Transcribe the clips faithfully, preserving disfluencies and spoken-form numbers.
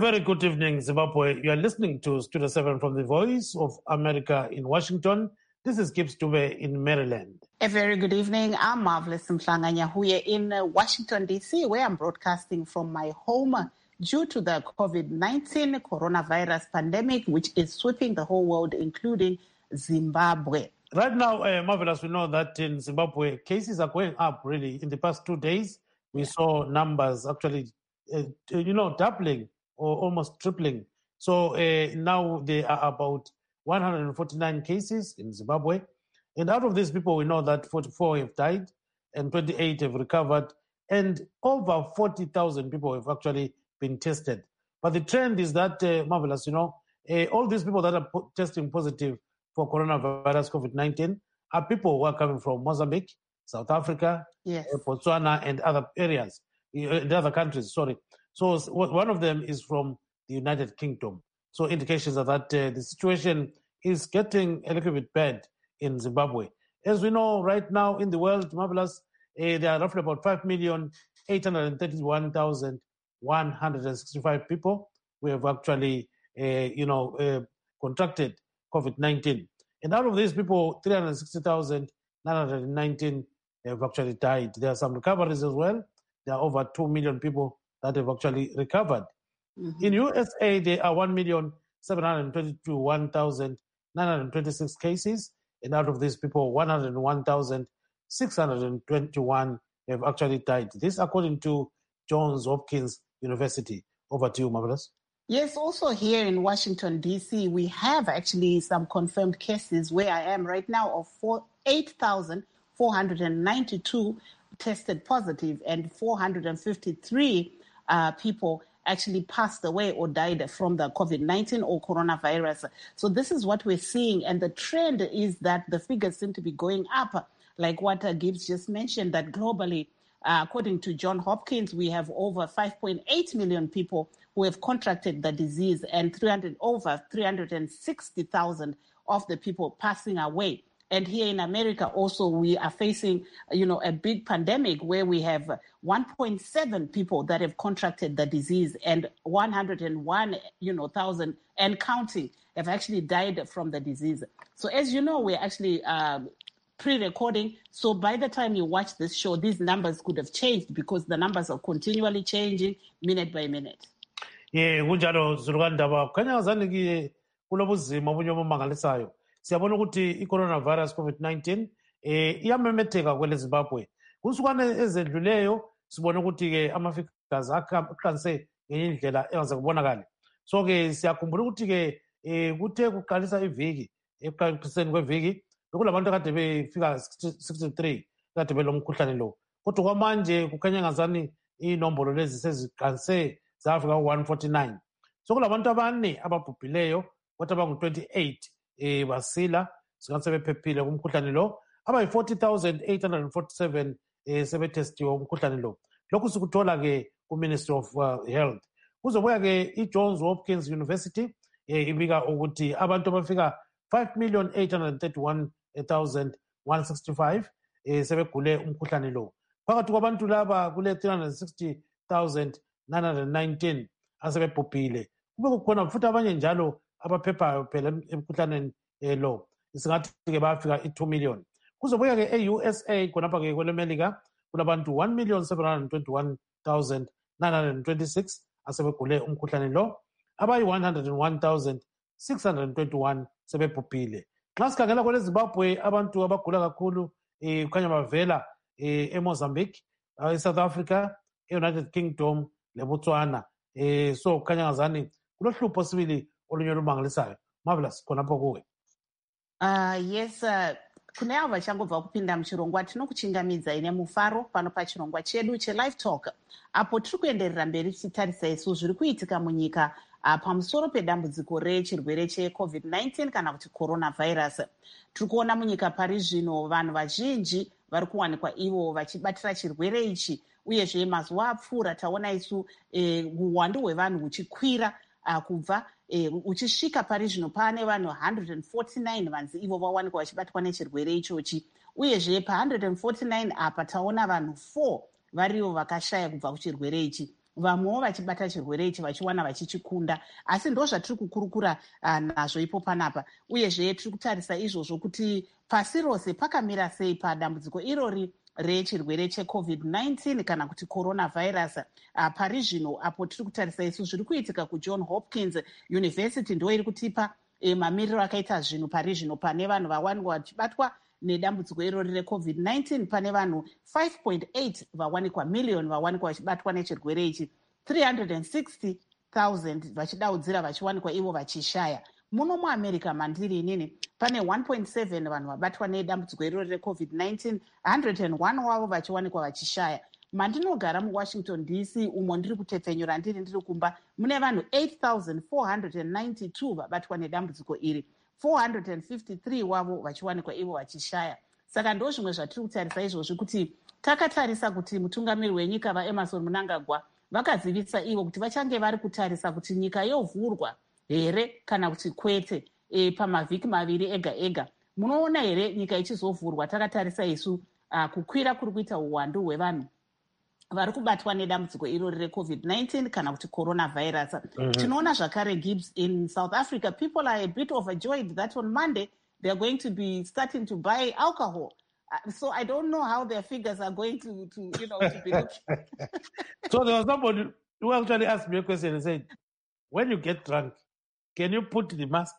very good evening, Zimbabwe. You are listening to Studio seven from the Voice of America in Washington. This is Gibbs Dube in Maryland. A very good evening. I'm Marvelous Mhlanga-Nyahuye in uh, Washington, D C, where I'm broadcasting from my home due to the COVID nineteen coronavirus pandemic, which is sweeping the whole world, including Zimbabwe. Right now, uh, Marvelous, we know that in Zimbabwe, cases are going up, really. In the past two days, we yeah. saw numbers actually, uh, you know, doubling or almost tripling. So uh, now there are about one hundred forty-nine cases in Zimbabwe. And out of these people, we know that forty-four have died and twenty-eight have recovered. And over forty thousand people have actually been tested. But the trend is that, uh, Marvelous, you know, uh, all these people that are po- testing positive for coronavirus COVID nineteen are people who are coming from Mozambique, South Africa, yes. uh, Botswana, and other areas, uh, the other countries, sorry. So one of them is from the United Kingdom. So indications are that uh, the situation is getting a little bit bad in Zimbabwe. As we know, right now in the world, Marvelous, uh, there are roughly about five million eight hundred thirty-one thousand one hundred sixty-five people who have actually, uh, you know, uh, contracted COVID nineteen. And out of these people, three hundred sixty thousand nine hundred nineteen have actually died. There are some recoveries as well. There are over two million people that have actually recovered. Mm-hmm. In U S A, there are one million seven hundred twenty-one thousand nine hundred twenty-six cases. And out of these people, one hundred one thousand six hundred twenty-one have actually died. This according to Johns Hopkins University. Over to you, Marvelous. Yes, also here in Washington, D C, we have actually some confirmed cases where I am right now of eight thousand four hundred ninety-two tested positive and four hundred fifty-three uh, people actually passed away or died from the COVID nineteen or coronavirus. So this is what we're seeing. And the trend is that the figures seem to be going up, like what uh, Gibbs just mentioned, that globally, uh, according to Johns Hopkins, we have over five point eight million people who have contracted the disease and three hundred over three hundred sixty thousand of the people passing away. And here in America also we are facing, you know, a big pandemic where we have one point seven people that have contracted the disease and one hundred one, you know, thousand and counting have actually died from the disease. So as you know, we're actually uh, pre-recording. So by the time you watch this show, these numbers could have changed because the numbers are continually changing minute by minute. Yeah, kunjalo Zulukandaba kukhanya ngazani ke kulobuzima obunye obumangalisayo. Siyabona ukuthi i-coronavirus COVID nineteen eh iyamemetheka kwele Zimbabwe. Kusukwane ezedluleyo sibona ukuthi ke ama-figures aqanise ngenye indlela engaze kubonakala. So ke siyakhumbula ukuthi ke eh kuthe kuqalisa iviki ekuqaliseni kweviki bekulabantu akade befika sixty-three kade belomkhuhlane lo. Kodwa kwamanje kukhanya ngazani inombolo lezi seziqanise zafika one forty-nine. So kulabantu abane ababhubhileyo kodwa abangu twenty-eight eh basila singathi sebephephile kumkhuhlane lo. Abayi forty thousand eight hundred forty-seven eh sebetestiwe umkhuhlane lo. Lokhu sikuthola ke ku Ministry of uh, Health. Kuzobuya ke iJohns Hopkins University eh ibika ukuthi abantu abafika five million eight hundred thirty-one thousand one hundred sixty-five eh sebegule umkhuhlane lo. Phakathi kwabantu laba kule three hundred sixty thousand nine hundred nineteen asebebhubhile. Kube kukhona futhi abanye njalo abaphephayo phela emkhuhlaneni lo. Singathi ke bafika i-two million. Kuzobuya ke e-U S A khonapha ke kwelemelika kunabantu one million seven hundred twenty-one thousand nine hundred twenty-six asebegule umkhuhlane lo. Abayi one hundred one thousand six hundred twenty-one sebebhubhile. Xa sikhangela kwele Zimbabwe abantu abagula kakhulu eh kukhanya bavela eh eMozambique, eSouth Africa, eUnited Kingdom leBotswana. Eh so kukhanya ngazani kulohlupho sibili olunye olumangalisayo. Marvelous khonapho kuwe. Uh, yes, uh, kune avo vachangobva kupinda muchirongwa tinokuchingamidza ine mufaro pano pachirongwa chedu chelive talk apo tiri kuenderera mberi tichitarisa isu zviri kuitika munyika uh, pamusoro pedambudziko rechirwere checovid nineteen kana kuti coronavirus. Tiri kuona munyika pari zvino vanhu vazhinji vari kuwanikwa ivo vachibatira chirwere ichi uyezve mazuva apfuura taona isu uwandu eh, hwevanhu huchikwira uh, kubva eh, uchisvika pari zvino pane vanhu one hundred forty-nine vanzi ivo vawanikwa vachibatwa nechirwere ichochi uyezve pa one hundred forty-nine apa taona vanhu four varivo vakashaya kubva kuchirwere ichi. vamwewo vachibata chirwere ichi vachiwana vachichikunda. Asi ndo zvatiri kukurukura uh, nazvo ipo panapa. Uyezve tiri kutarisa izvozvo kuti pasi rose pakamira sei padambudziko irori rechirwere checovid nineteen kana kuti coronavirus. Uh, pari zvino apo tiri kutarisa isu zviri kuitika kujohn hopkins university ndo iri kutipa e, mamiriro akaita zvinhu pari zvino pane vanhu vawanikwa vachibatwa nedambudziko irori recovid nineteen pane vanhu five point eight vawanikwa million vawanikwa vachibatwa nechirwere ichi, three hundred sixty thousand vachidaudzira vachiwanikwa ivo vachishaya. Muno muamerica mandiri inini pane one point seven vanhu vabatwa nedambudziko irori recovid nineteen, one hundred one wavo vachiwanikwa vachishaya. Mandinogara muwashington D C umo ndiri kutepfenyura ndiri ndiri kumba mune vanhu eight thousand four hundred ninety-two vabatwa nedambudziko iri, four hundred fifty-three wavo vachiwanikwa ivo vachishaya. Saka ndo zvimwe zvatiri kutarisa izvozvi kuti takatarisa kuti mutungamiri wenyika vaEmerson Mnangagwa vakazivisa ivo kuti vachange vari kutarisa kuti nyika yovhurwa here kana kuti kwete e, pamavhiki maviri ega ega. Munoona here nyika ichizovhurwa takatarisa isu uh, kukwira kuri kuita uwandu hwevanhu vari kubatwa nedambudziko irori recovid nineteen kana kuti coronavirus. Mm-hmm. Tinoona zvakare Gibbs in South Africa, people are a bit overjoyed that on Monday they're going to be starting to buy alcohol. Uh, so I don't know how their figures are going to, to you know, to be looking. So there was somebody who actually asked me a question and said, when you get drunk, can you put the mask?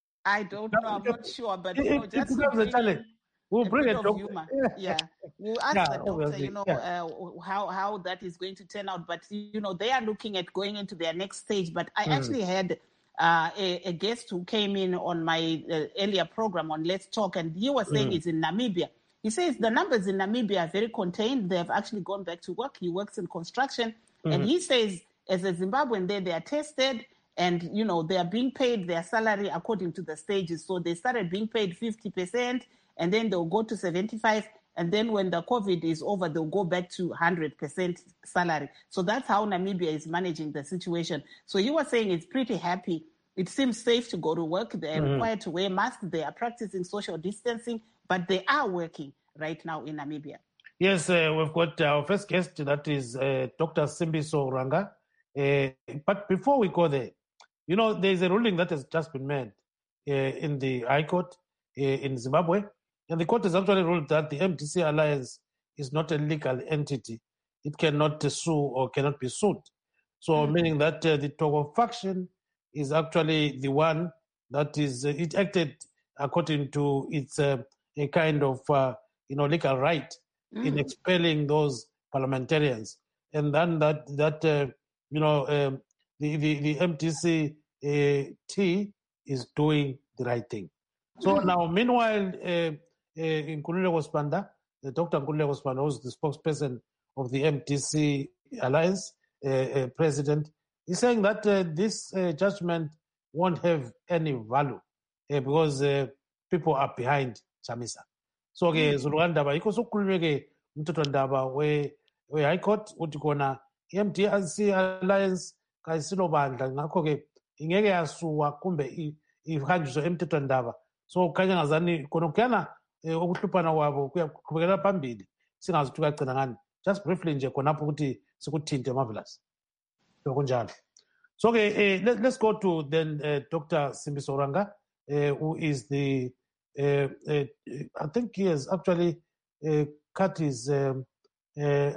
I don't know, I'm not sure, but you know, it, just it becomes a challenge. We'll a bring bit a of doctor. humor. Yeah, we'll ask Yeah, the doctor, obviously. you know, Yeah. uh, how how that is going to turn out. But you know, they are looking at going into their next stage. But I Mm. actually had uh, a, a guest who came in on my uh, earlier program on Let's Talk, and he was saying Mm. it's in Namibia. He says the numbers in Namibia are very contained. They have actually gone back to work. He works in construction, Mhm. and he says as a Zimbabwean there, they are tested. And, you know, they are being paid their salary according to the stages. So they started being paid fifty percent, and then they'll go to seventy-five. And then when the COVID is over, they'll go back to one hundred percent salary. So that's how Namibia is managing the situation. So he was saying it's pretty happy. It seems safe to go to work. They are Mhm. required to wear masks. They are practicing social distancing, but they are working right now in Namibia. Yes, uh, we've got our first guest, that is uh, Doctor Simbiso Ranga. Uh, but before we go there, you know, there's a ruling that has just been made uh, in the High Court uh, in Zimbabwe. And the court has actually ruled that the M D C Alliance is not a legal entity. It cannot uh, sue or cannot be sued. So, Mm. meaning that uh, the Togo faction is actually the one that is, uh, it acted according to its uh, a kind of, uh, you know, legal right in Mm. expelling those parliamentarians. And then that, that uh, you know, um, the, the, the M T C uh, T is doing the right thing. So Mm. now, meanwhile, uh, uh, Nkululeko Spanda, uh, Doctor Nkululeko Spanda, who's the spokesperson of the M T C Alliance, uh, uh, president, is saying that uh, this uh, judgment won't have any value uh, because uh, people are behind Chamisa. So ke Mm. Zululand ndaba iko sokukhulunywe umthetho ndaba we we High Court uthi khona i-M D C Alliance kayisilo bandla ngakho ke ingeke yasuwa kumbe i- ihanjiswe emthetho ndaba. So kukhanya ngazani khona kuyana eh, okuhluphana kwabo kuyaqhubekela phambili singazi ukuthi kuyagcina ngani. Just briefly nje khonapho ukuthi sikuthinte Marvelous. So kunjalo. So okay, uh, let, let's go to then uh, Doctor Simbiso Ranga, uh, who is the, uh, uh, I think he has actually uh, cut his, um, uh,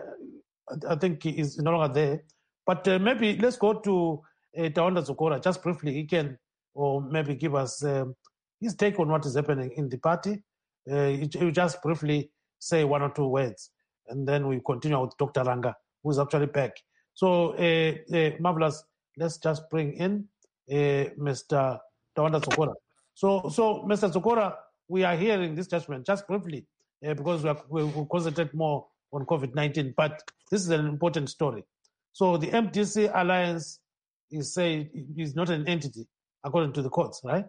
I think he is no longer there. But uh, maybe let's go to uh, Tawanda Zokora, just briefly. He can, or maybe give us um, his take on what is happening in the party. Uh, he, he just briefly say one or two words, and then we continue with Doctor Ranga, who is actually back. So, uh, uh, Marvelous, let's just bring in uh, Mister Tawanda Zokora. So, so Mister Zokora, we are hearing this judgment just briefly uh, because we, are, we will concentrate more on COVID nineteen, but this is an important story. So the M D C Alliance is saying is not an entity according to the courts, right?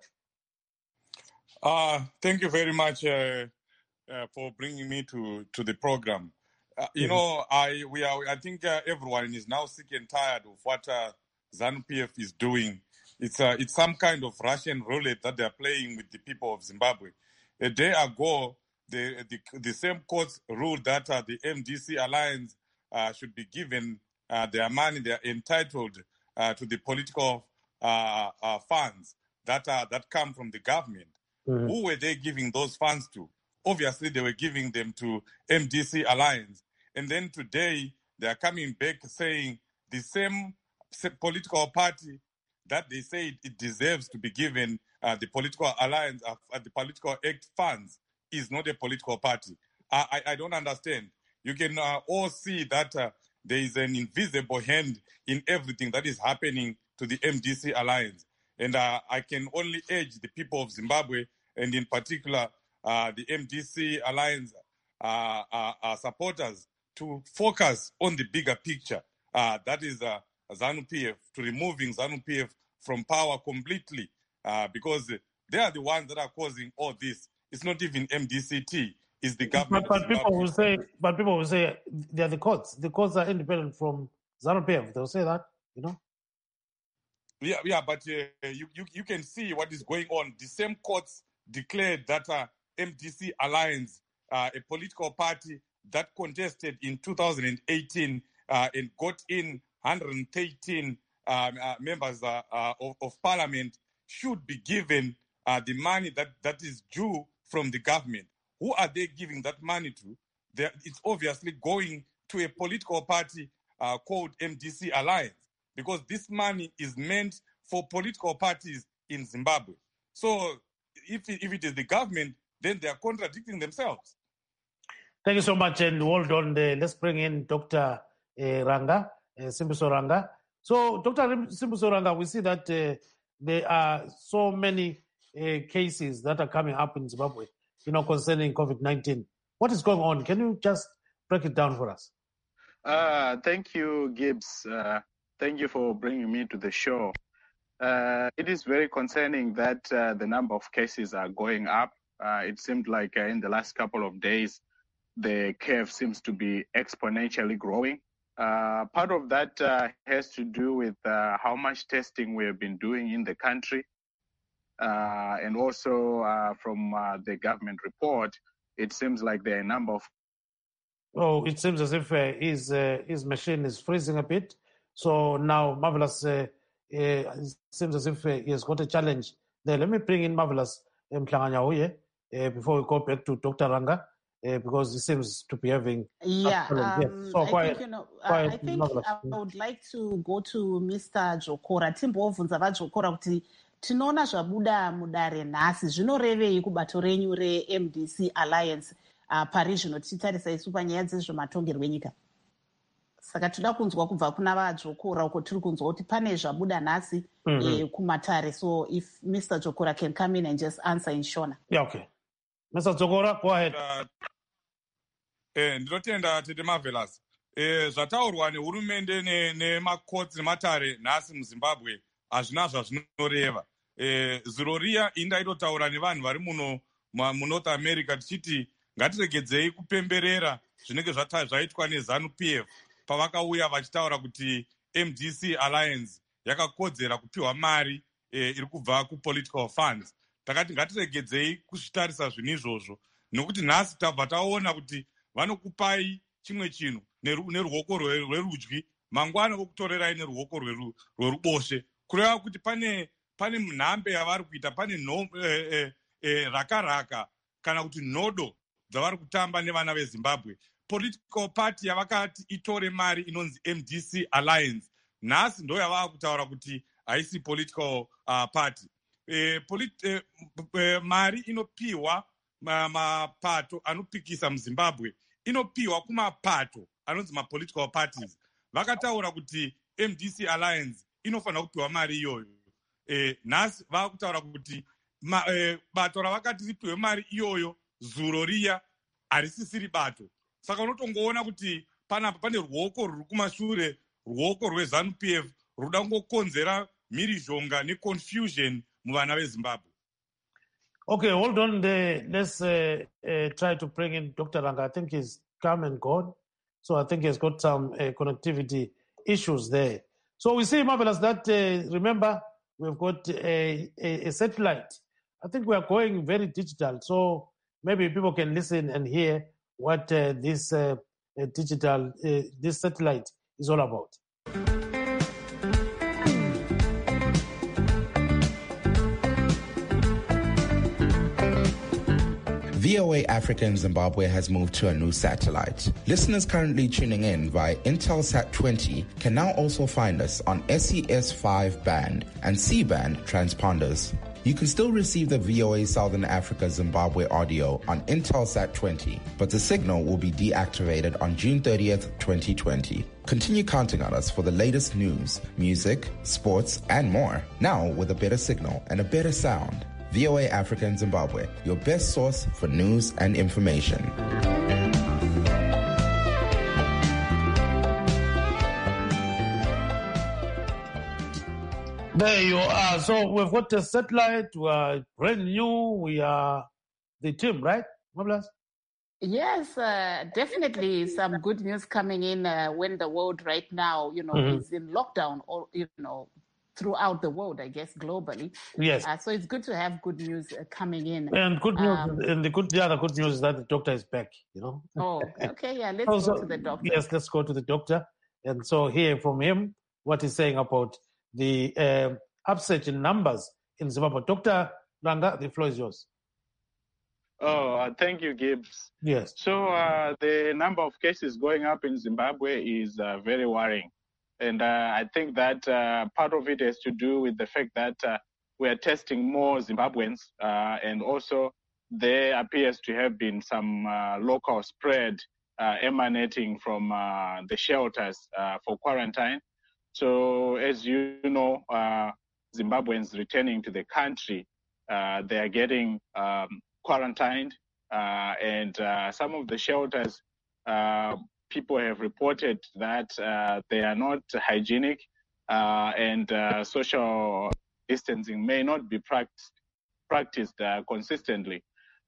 Uh, thank you very much uh, uh, for bringing me to, to the program. Uh, you Mhm. know, I we are. I think uh, everyone is now sick and tired of what uh, ZANU-P F is doing. It's uh, it's some kind of Russian roulette that they are playing with the people of Zimbabwe. A day ago, the the, the same courts ruled that uh, the M D C Alliance uh, should be given uh, their money, they are entitled uh, to the political uh, uh, funds that are that come from the government. Mm-hmm. Who were they giving those funds to? Obviously, they were giving them to M D C Alliance. And then today, they are coming back saying the same political party that they say it deserves to be given uh, the political alliance, uh, the political act funds, is not a political party. I, I, I don't understand. You can uh, all see that uh, there is an invisible hand in everything that is happening to the M D C Alliance. And uh, I can only urge the people of Zimbabwe, and in particular uh, the M D C Alliance uh, uh, uh, supporters, to focus on the bigger picture. Uh, that is uh, ZANU-P F, to removing ZANU-P F from power completely, uh, because they are the ones that are causing all this. It's not even M D C T, it's the government. But, but people will say, but people will say they are the courts. The courts are independent from ZANU-P F. They'll say that, you know. Yeah, yeah, but uh, you, you you can see what is going on. The same courts declared that uh, M D C Alliance, uh, a political party that contested in two thousand eighteen uh, and got in one hundred thirteen um, uh, members uh, uh, of, of parliament, should be given uh, the money that, that is due from the government. Who are they giving that money to? They're, it's obviously going to a political party uh, called M D C Alliance, because this money is meant for political parties in Zimbabwe. So if it, if it is the government, then they are contradicting themselves. Thank you so much, and hold on. The, let's bring in Doctor Uh, Ranga, uh, Simbiso Ranga. So, Doctor Simbiso Ranga, we see that uh, there are so many uh, cases that are coming up in Zimbabwe, you know, concerning COVID nineteen. What is going on? Can you just break it down for us? Uh, thank you, Gibbs. Uh, thank you for bringing me to the show. Uh, it is very concerning that uh, the number of cases are going up. Uh, it seemed like uh, in the last couple of days, the curve seems to be exponentially growing. Uh, part of that uh, has to do with uh, how much testing we have been doing in the country. Uh, and also uh, from uh, the government report, it seems like there are a number of... Oh, it seems as if uh, his, uh, his machine is freezing a bit. So now Marvelous, uh, uh, it seems as if uh, he has got a challenge there. Let me bring in Marvelous Mhlanganya uh, before we go back to Doctor Ranga. Uh, because it seems to be having yeah. Um, yes. So I quiet, think, you know, quiet, I think I would like to go to Mister Jokora. Timbovunza vaJokora kuti tinoona zvabuda mudare nhasi zvinorevei kubato renyu re-M D C Alliance uh, pari zvino tichitarisa isu panyaya dzezvematongerwo enyika. Saka toda kunzwa kubva kuna vaJokora uko tiri kunzwa kuti pane zvabuda nhasi mm-hmm. eh, kumatare. So if Mister Jokora can come in and just answer in Shona. Yeah, okay. Mister Jokora, go ahead. Uh, Eh, ndinotenda tete Marvelous. Eh, zvataurwa nehurumende nemakotsi ne nematare nhasi muZimbabwe hazvina zvazvinoreva. Eh, zuro riya indaitotaura nevanhu vari muno muNorth America tichiti ngatiregedzei kupemberera zvinenge zvaitwa neZANU-P F pavakauya vachitaura kuti M D C Alliance yakakodzera kupiwa mari eh, iri kubva kupolitical funds. Takati ngatiregedzei kuzvitarisa zvinhu izvozvo, nokuti nhasi tabva taona kuti vanokupai chimwe chinhu neruoko rwerudyi, mangwana vokutorerai neruoko rweruboshe, kureva kuti pane pane nhambe yavari kuita, pane no, eh, eh, eh, rakaraka kana kuti nhodo dzavari kutamba nevana veZimbabwe. Political party yavakati itore mari inonzi M D C Alliance, nhasi ndo yavava kutaura kuti haisi political uh, party. Eh, polit, eh, eh, mari inopiwa mapato anopikisa muZimbabwe, inopiwa kumapato anonzi mapolitical parties. Vakataura kuti M D C Alliance inofanira kupiwa mari iyoyo. Eh, nhasi vakutaura kuti ma, eh, bato ravakati ripiwe mari iyoyo zuro riya harisisiri bato. Saka unotongoona kuti panapa pane ruoko ruri kumashure, ruoko rweZANU-P F ruda kungokonzera mhirizhonga neconfusion muvana veZimbabwe. Okay, hold on there. Let's uh, uh, try to bring in Doctor Ranga. I think he's come and gone. So I think he's got some uh, connectivity issues there. So we see, Marvelous, that, uh, remember, we've got a, a, a satellite. I think we are going very digital. So maybe people can listen and hear what uh, this uh, uh, digital, uh, this satellite is all about. V O A Africa in Zimbabwe has moved to a new satellite. Listeners currently tuning in via Intelsat twenty can now also find us on S E S five band and C-band transponders. You can still receive the V O A Southern Africa Zimbabwe audio on Intelsat twenty, but the signal will be deactivated on June thirtieth, twenty twenty. Continue counting on us for the latest news, music, sports, and more. Now with a better signal and a better sound. V O A Africa in Zimbabwe, your best source for news and information. There you are. So we've got a satellite. We are brand new. We are the team, right, Mablas? Yes, uh, definitely some good news coming in uh, when the world right now, you know, Mhm. is in lockdown, or, you know, throughout the world, I guess, globally. Yes. Uh, so it's good to have good news uh, coming in. And good news, Um, and the good, the other good news is that the doctor is back, you know. oh, okay, yeah, let's Also, go to the doctor. Yes, let's go to the doctor. And so hear from him what he's saying about the uh, upsurge in numbers in Zimbabwe. Doctor Langa, the floor is yours. Oh, uh, thank you, Gibbs. Yes. So uh, the number of cases going up in Zimbabwe is uh, very worrying. And uh, I think that uh, part of it has to do with the fact that uh, we are testing more Zimbabweans. Uh, and also there appears to have been some uh, local spread uh, emanating from uh, the shelters uh, for quarantine. So as you know, uh, Zimbabweans returning to the country, uh, they are getting um, quarantined, uh, and uh, some of the shelters, uh, people have reported that uh, they are not hygienic, uh, and uh, social distancing may not be practiced, practiced uh, consistently.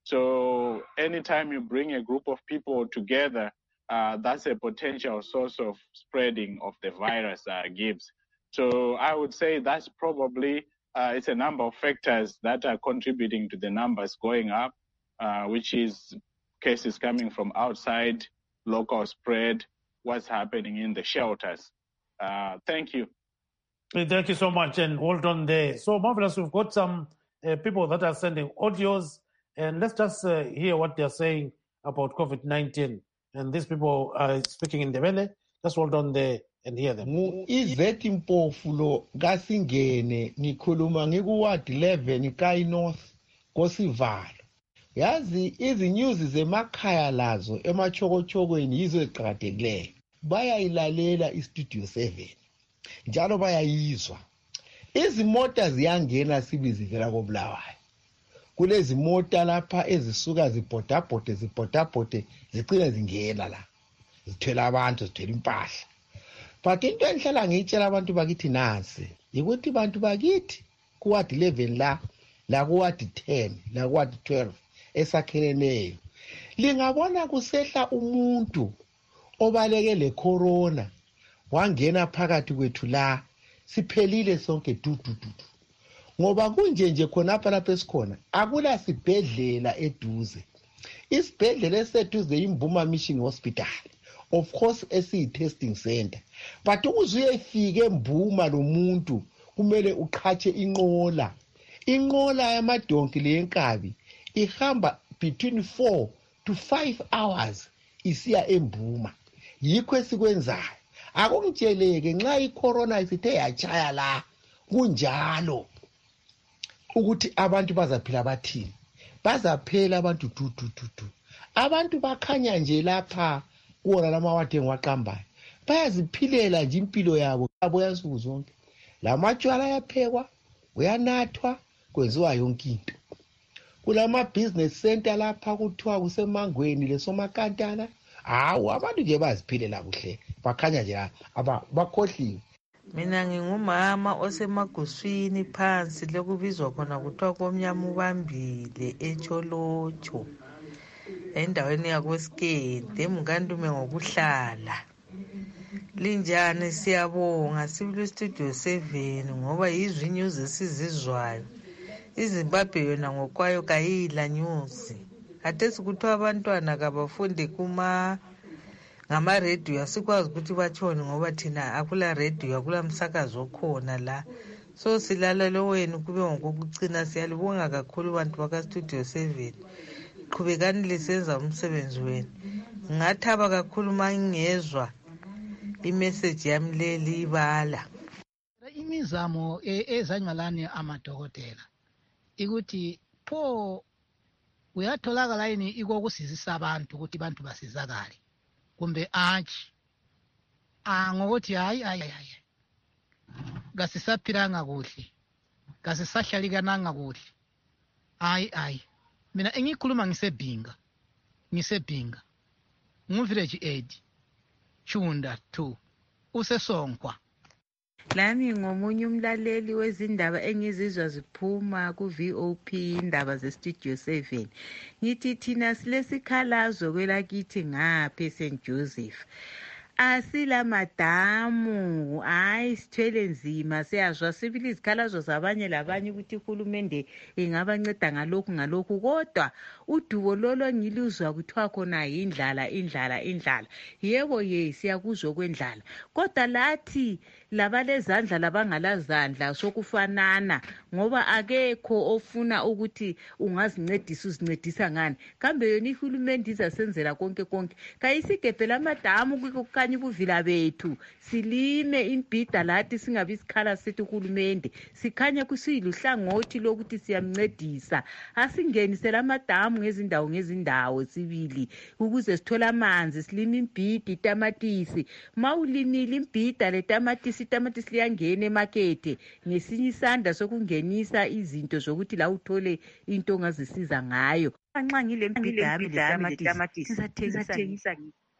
So anytime you bring a group of people together, uh, that's a potential source of spreading of the virus, uh, Gibbs. So I would say that's probably Uh, it's a number of factors that are contributing to the numbers going up, uh, which is cases coming from outside, local spread, what's happening in the shelters. Uh, thank you. Thank you so much, and hold on there. So, Marvelous, we've got some uh, people that are sending audios, and let's just uh, hear what they're saying about COVID nineteen. And these people are speaking in the Ndebele. Just hold on there and hear them. Izeti mpofu lo kasingene ngikhuluma ngikuward eleven kai North kosivalo. Yazi izinyuzi zemakhaya lazo emachokochokweni yizo eziqhakathekileyo. Bayayilalela istudio seven. Njalo bayayizwa. Izimota ziyangena sibi zivela koBulawayo. Kulezi mota lapha ezisuka zibhodabhode zibhodabhode zicina zingena la. Zithwela abantu zithwela impahla. But into enhlala ngiyitshela abantu bakithi nansi ukuthi bantu bakithi kuward eleven la la kuward ten la kuward twelve esakheleneyo lingabona kusehla umuntu obaleke le corona wangena phakathi kwethu la siphelile sonke dududu ngoba kunje nje khonapha lapha esikhona akula sibhedlela eduze isibhedlela eseduze iMbuma Mission Hospital, of course esi testing center, but ukuze uyefike eMbuma lo muntu kumele uqhatshe inqola inqola yamadonki lenkabi ihamba between four to five hours isiya eMbuma. Yikho esikwenzayo akungitsheleke nxa icorona isithe yachaya la kunjalo ukuthi abantu bazaphila bathini bazaphela abantu tu tu tu tu abantu bakhanya nje lapha kuona lamawade ngiwaqambayo bayaziphilela nje impilo yabo yabo yansuku zonke lamatshwala yaphekwa uyanathwa kwenziwa yonke into kulama business center lapha kuthiwa kusemangweni lesomakantala hawu abantu nje baziphilela kuhle bakhanya nje aba bakhohliwe. Mina ngingumama osemaguswini phansi lekubizwa khona kuthiwa komnyama ubambile eCholocho endaweni yakweSkende eMngandume ngokuhlala. Linjani siyabonga sibili studio seven ngoba yizwi news esizizwayo. iZimbabwe yona ngokwayo kayila news. Athethi kuthiwa abantwana kabafunde kuma ngama radio asikwazi ukuthi batshone ngoba thina akula radio akula msakazo okhona la. So silala lo wenu kube ngokucina siyalibonga kakhulu bantu baka studio seven. qhubekani lisenza umsebenzi wenu. Ngathaba kakhulu mangezwa imessage yami leli ibala. Imizamo ezanymalani amadokotela ikuthi pho uyatholakala yini ikokusizisa abantu ukuthi abantu basizakale kumbe atshi ngokuthi hayi hayi hayi kasisaphilanga kuhle kasisahlalikananga kuhle hayi hayi mina engikhuluma ngisebhinga ngisebhinga nguvillage aid Chunda two usesonkwa. Lami ngomunye umlaleli wezindaba engizizwa ziphuma ku-V O P indaba ze-Studio seven. Ngithi thina silesikhalazo kwelakithi ngapha eSaint Joseph. Asila madamu, hayi sithwele nzima siyazwa sibili izikhalazo zabanye labanye ukuthi uhulumende ingabanceda ngalokhu ngalokhu kodwa udubo lolo ngiluzwa kuthiwa khona indlala indlala indlala. Yebo ye siyakuzwa kwendlala kodwa lathi labalezandla labangalazandla sokufanana ngoba akekho ofuna ukuthi ungazincedisa uzincedisa ngani kambe yona ihulumende izasenzela konke konke kayisigebhela amadamu kanye kuvila bethu silime imbhida lathi singabi isikhala sithi uhulumende sikhanya kusiyiluhlangothi lokuthi siyamncedisa asingenisela amadamu ngezindawo ngezindawo sibili ukuze sithola amanzi silime imbhida itamatisi mawulimile imbhida letamatisi itamatisi liyangena emakethe ngesinye isandla sokungenisa izinto zokuthi la uthole into ongazisiza ngayo nxa ngile mbhida yami letamatisi sizathengisa.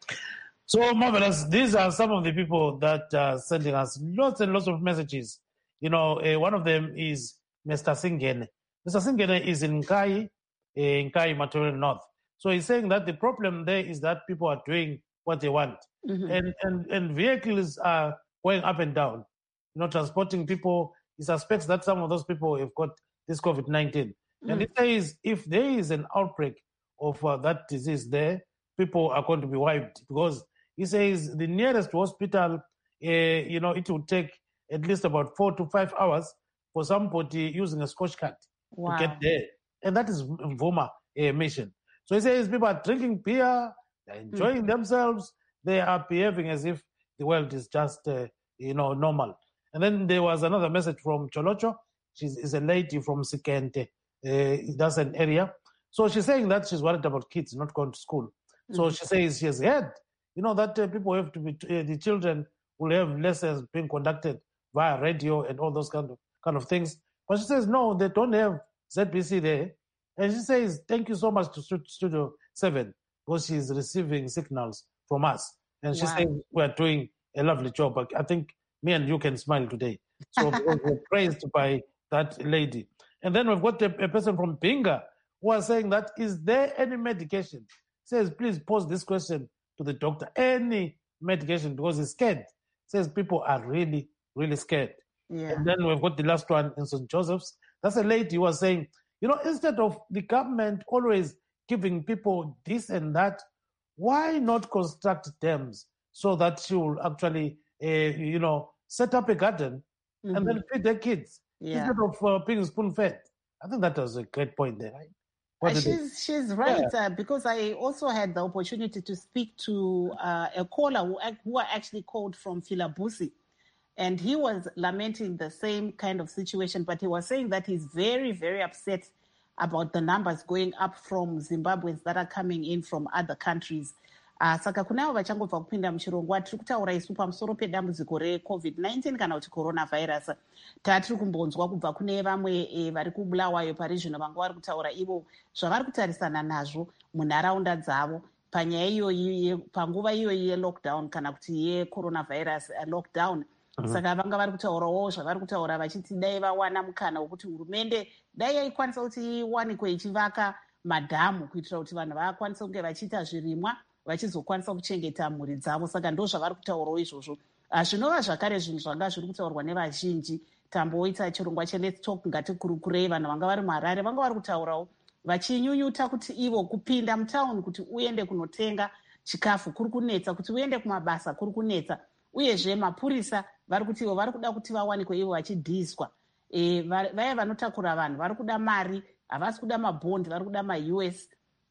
So, Marvelous, these are some of the people that are sending us lots and lots of messages. You know, uh, one of them is Mister Singene. Mister Singene is in Nkai, uh, Nkai, Material North. So he's saying that the problem there is that people are doing what they want. Mm-hmm. And, and, and vehicles are going up and down, you know, transporting people. He suspects that some of those people have got this COVID nineteen. Mm-hmm. And he says if there is an outbreak of uh, that disease there, people are going to be wiped because he says the nearest hospital, uh, you know, it would take at least about four to five hours for somebody using a scotch card wow. to get there. And that is Mvuma uh, mission. So he says people are drinking beer, they're enjoying mm-hmm. themselves, they are behaving as if the world is just, uh, you know, normal. And then there was another message from Cholocho. She's a lady from Sikente. Uh, that's an area. So she's saying that she's worried about kids not going to school. Mm-hmm. So she says she has heard, you know, that uh, people have to be, uh, the children will have lessons being conducted via radio and all those kind of kind of things. But she says, no, they don't have Z B C there. And she says, thank you so much to Studio seven because she's receiving signals from us. And she wow. says, we're doing a lovely job. I think me and you can smile today. So we're praised by that lady. And then we've got a, a person from Pinga who are saying that, is there any medication? Says, please pose this question to the doctor. Any medication, because he's scared. Says people are really, really scared. Yeah. And then we've got the last one in Saint Joseph's. That's a lady who was saying, you know, instead of the government always giving people this and that, why not construct dams so that she will actually, uh, you know, set up a garden mm-hmm. and then feed their kids yeah. instead of uh, being spoon-fed? I think that was a great point there, right? Uh, she's she's right yeah. uh, because I also had the opportunity to speak to uh, a caller who who actually called from Filabusi, and he was lamenting the same kind of situation, but he was saying that he's very very upset about the numbers going up from Zimbabweans that are coming in from other countries. Uh, saka kunavo vachangobva kupinda muchirongwa tiri kutaura isu pamusoro pedambudziko recovid nineteen kana kuti coronavirus. Tatiri kumbonzwa kubva kune vamwe e, vari kubulawayo pari zvino vanga vari kutaura ivo zvavari kutarisana nazvo munharaunda dzavo panyaya iyoyi panguva iyoyi yelockdown kana kuti yecoronavirus lockdown. Uh-huh. Saka vanga vari kutaurawo zvavari kutaura vachiti dai vawana mukana wekuti hurumende dai yaikwanisa kuti iwanikwe ichivaka madhamu kuitira kuti vanhu vakwanisa kunge vachiita zvirimwa vachizokwanisa kuchengeta mhuri dzavo. Saka ndo zvavari kutaurawo izvozvo. Zvinova zvakare zvinhu zvanga zviri kutaurwa nevazhinji. Tamboita chirongwa cheLet's Talk ngatikurukurei, vanhu vanga vari muHarare vanga vari kutaurawo vachinyunyuta kuti ivo kupinda mutauni kuti uende kunotenga chikafu kuri kunetsa, kuti uende kumabasa kuri kunetsa, uyezve mapurisa vari kuti ivo vari kuda kuti vawanikwe ivo vachidhiswa. E, vaya vanotakura vanhu vari kuda mari, havasi kuda mabhondi, vari kuda maU S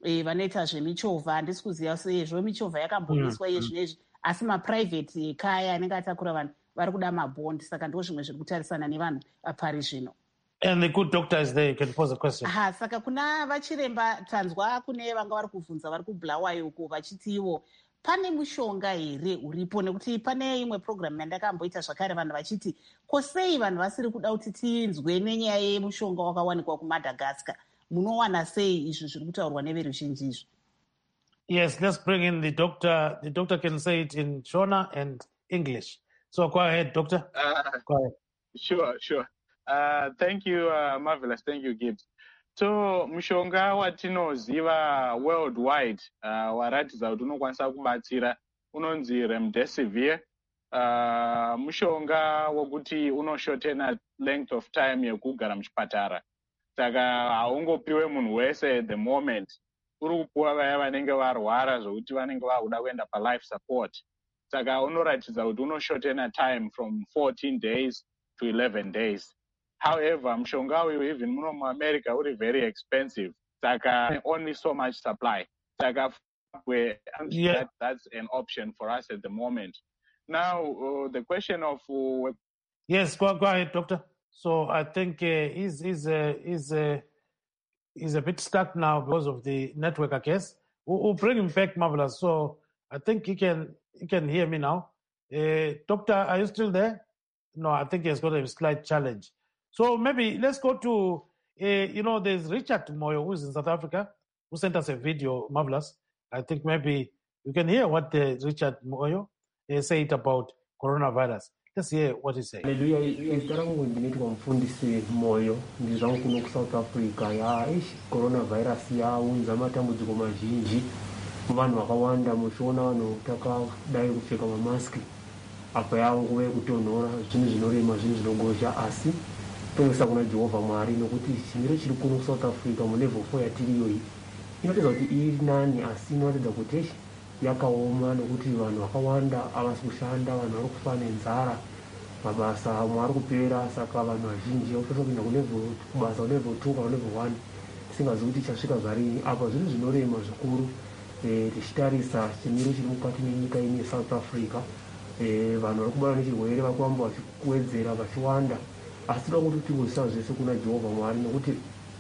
e, vanoita zvemichovha handisi kuziva sezvo michovha yakambomiswa Mm, iye mm. zvinezvi asi maprivate kaya anenge atakura vanhu vari kuda mabhondi saka ndo zvimwe zviri kutarisana nevanhu pari zvino. And the good doctor is there, you can pose a question. Ha saka kuna vachiremba tanzwa kune vanga vari kubvunza vari kubulawayo uko vachiti ivo pane mushonga here uripo nekuti pane imwe programu yandakamboita zvakare vanhu vachiti ko sei vanhu vasiri kuda kuti tinzwe nenyaya yemushonga wakawanikwa kumadhagaskar munowana sei izvi zviri kutaurwa neveruzhinji izvi? Yes, let's bring in the doctor. The doctor can say it in Shona and English. So go ahead, doctor. Uh, Go ahead. Sure, sure. Uh, thank you, uh, Marvelous. Thank you, Gibbs. So mushonga watinoziva worldwide uh, waratidza kuti unokwanisa kubatsira unonzi remdesivir. Uh, mushonga wokuti unoshortena length of time yekugara muchipatara. Saka haungopiwe munhu wese at the moment. Uri kupuwa vaya vanenge varwara zvokuti vanenge vakuda kuenda palife support. Saka unoratidza kuti unoshortena time from fourteen days to eleven days. However, mushonga uyu even muno muAmerica uri very expensive. Saka only so much supply. Saka we Yeah. that that's an option for us at the moment. Now uh, the question of uh, Yes, go, go ahead, doctor. So I think uh, he's, he's, uh, he's, uh, he's a bit stuck now because of the network, I guess. We'll, we'll bring him back, Marvelous. So I think he can he can hear me now. Uh, doctor, are you still there? No, I think he has got a slight challenge. So maybe let's go to, uh, you know, there's Richard Moyo, who's in South Africa, who sent us a video, Marvelous. I think maybe you can hear what the Richard Moyo uh, said about coronavirus. Let's hear what he said. Haleluya, izitara mungu ndinetwa mfundisi Moyo ndizangu kuno ku South Africa ya ish coronavirus yaunza matambudziko mazhinji vanhu vakawanda muchiona vanhu takadai kupfeka mamaski apa yanguva yekutonhora zvinhu zvinorema zvinhu zvinogozha asi tongesa kuna Jehovha Mwari nokuti chimiro chiri kuno ku South Africa mulevel four yatiri iyoyi inoratidza kuti iri nani asi inoratidza kuti yakaoma nokuti vanhu vakawanda havasi kushanda vanhu vari kufa nenzara mabasa amwe ari kupera saka vanhu vazhinji vakufanira kuenda kulevel kubasa kulevel two kana level one tisingazivi kuti chasvika zvarini apa zvinhu zvinorema zvikuru tichitarisa chimiro chiri mukati menyika ine yeSouth Africa vanhu vari kubatwa nechirwere vari kuramba vachiwedzera vachiwanda asi toda kuti tingozisa zvese kuna Jehovha Mwari nokuti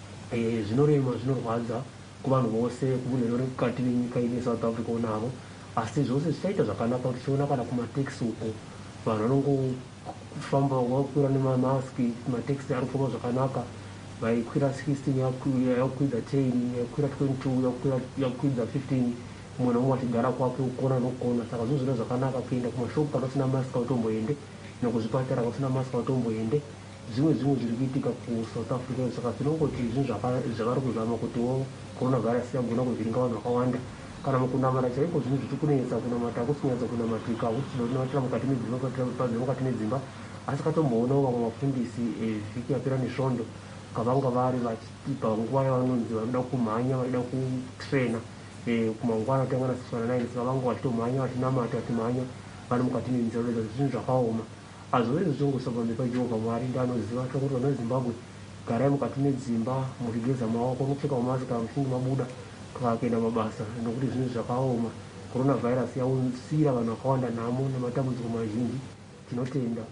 zvinorema zvinorwadza kuvanhu vose kune vari mukati menyika ine yeSouth Africa unavo asi zvose zvichaita zvakanaka kuti tichiona kana kumateksi uko vanhu vanongofamba vakwira nemamaski mateksi ari kufamba zvakanaka vaikwira sixteen yakwidza ten yakwira twenty-two yakwidza fifteen mumwe nomwe achigara kwake ukona nokona saka zvinhu zvino zvakanaka kuenda kumashopu kana usina masika utomboende nekuzvipatara kana usina masika utomboende zvimwe zvimwe zviri kuitika kuSouth Africa saka tinongoti zvinhu zvavari kuzama kutiwo coronavirus yagona kuvhiringa vanhu vakawanda kana mukunamata chaiko zvinhu zviri kunetsa kunamata hakusinyatsa kunamatika hakuti tinotinatira mukati medzimba mukati medzimba asi katomboonawo vamwe vafundisi vhiki yapera nesvondo kavanga vari vachiti panguva yavanonzi vanoda kumhanya vaida kutrena kumangwana tangana sixty nine saka vanga vachitomhanya vachinamata vachimhanya vari mukati menzira redza zvinhu zvakaoma azvove zvichingosabva paJehovha Mwari ndianoziva tokuti vana veZimbabwe garai mukati medzimba murigeza maoko nokupfeka mamaski kana muchinge mabuda kana kuenda mabasa nokuti zvinhu zvakaoma coronavirus yausira vanhu vakawanda nhamo nematambudziko mazhinji tinotenda.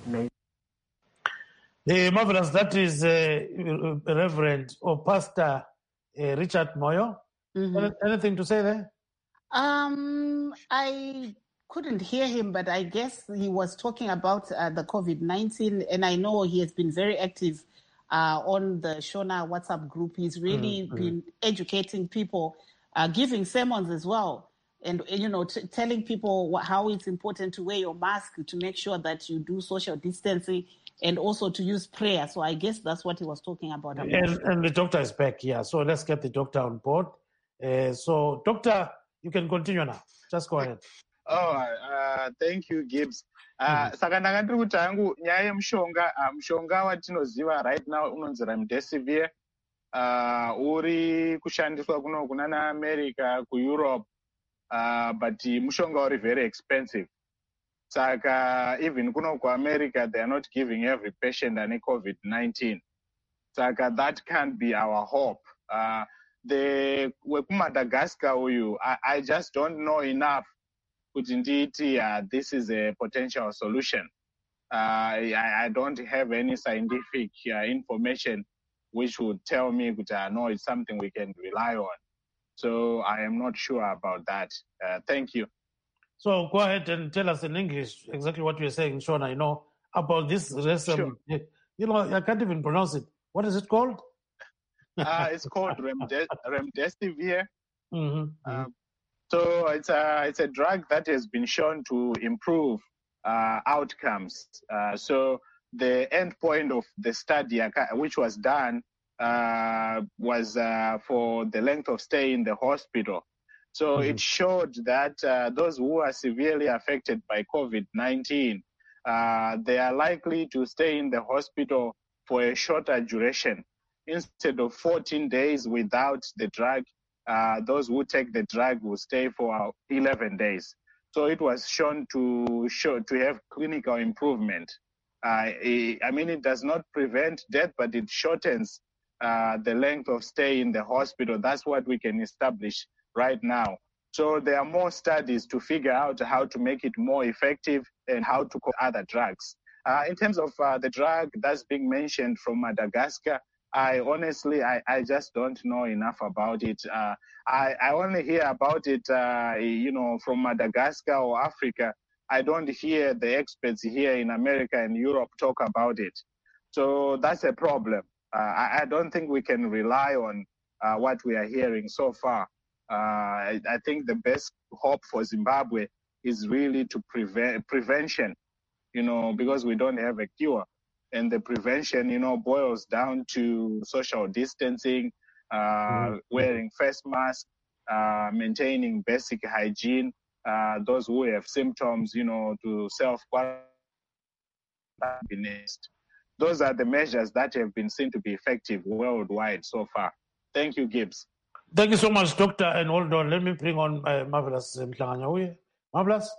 Uh, Marvelous, that is uh, Reverend or Pastor uh, Richard Moyo. Mm-hmm. Anything to say there? Um, I couldn't hear him, but I guess he was talking about uh, the COVID nineteen, and I know he has been very active uh, on the Shona WhatsApp group. He's really mm-hmm. been educating people, uh, giving sermons as well, and, you know, t- telling people what, how it's important to wear your mask, to make sure that you do social distancing, and also to use prayer. So I guess that's what he was talking about. And, and the doctor is back here. So let's get the doctor on board. Uh, so, doctor, you can continue now. Just go ahead. Oh, uh, thank you, Gibbs. Uh, saka ndanga ndiri kuti hangu nyaya yemushonga uh, mushonga watinoziva right now unonzi remdesivir uh, uri kushandiswa kuno kunana America kuEurope uh, but mushonga uri very expensive. Saka even kuno kuAmerica they are not giving every patient ane COVID nineteen. Saka that can't be our hope. Uh, the Madagascar uyu, I, I just don't know enough. Uh, this is a potential solution. Uh, I, I don't have any scientific uh, information which would tell me that uh, no, it's something we can rely on. So I am not sure about that. Uh, thank you. So go ahead and tell us in English exactly what you're saying, Shona, you know, about this recipe. Sure. You know, I can't even pronounce it. What is it called? uh, it's called remdes- remdesivir. Mm-hmm. Uh, so it's a, it's a drug that has been shown to improve uh, outcomes. Uh, so the end point of the study, which was done, uh, was uh, for the length of stay in the hospital. So mm-hmm. it showed that uh, those who are severely affected by COVID nineteen, uh, they are likely to stay in the hospital for a shorter duration. Instead of fourteen days without the drug, uh, those who take the drug will stay for eleven days. So it was shown to show to have clinical improvement. Uh, I mean, it does not prevent death, but it shortens uh, the length of stay in the hospital. That's what we can establish right now. So there are more studies to figure out how to make it more effective and how to call other drugs. Uh, in terms of uh, the drug that's being mentioned from Madagascar, I honestly, I, I just don't know enough about it. Uh, I, I only hear about it, uh, you know, from Madagascar or Africa. I don't hear the experts here in America and Europe talk about it. So that's a problem. Uh, I, I don't think we can rely on uh, what we are hearing so far. Uh, I, I think the best hope for Zimbabwe is really to prevent prevention, you know, because we don't have a cure. And the prevention, you know, boils down to social distancing, uh, mm-hmm. wearing face masks, uh, maintaining basic hygiene, uh, those who have symptoms, you know, to self-quarantine. Those are the measures that have been seen to be effective worldwide so far. Thank you, Gibbs. Thank you so much, Doctor. And hold on, let me bring on uh, Marvelous Mhlanganya. Marvelous?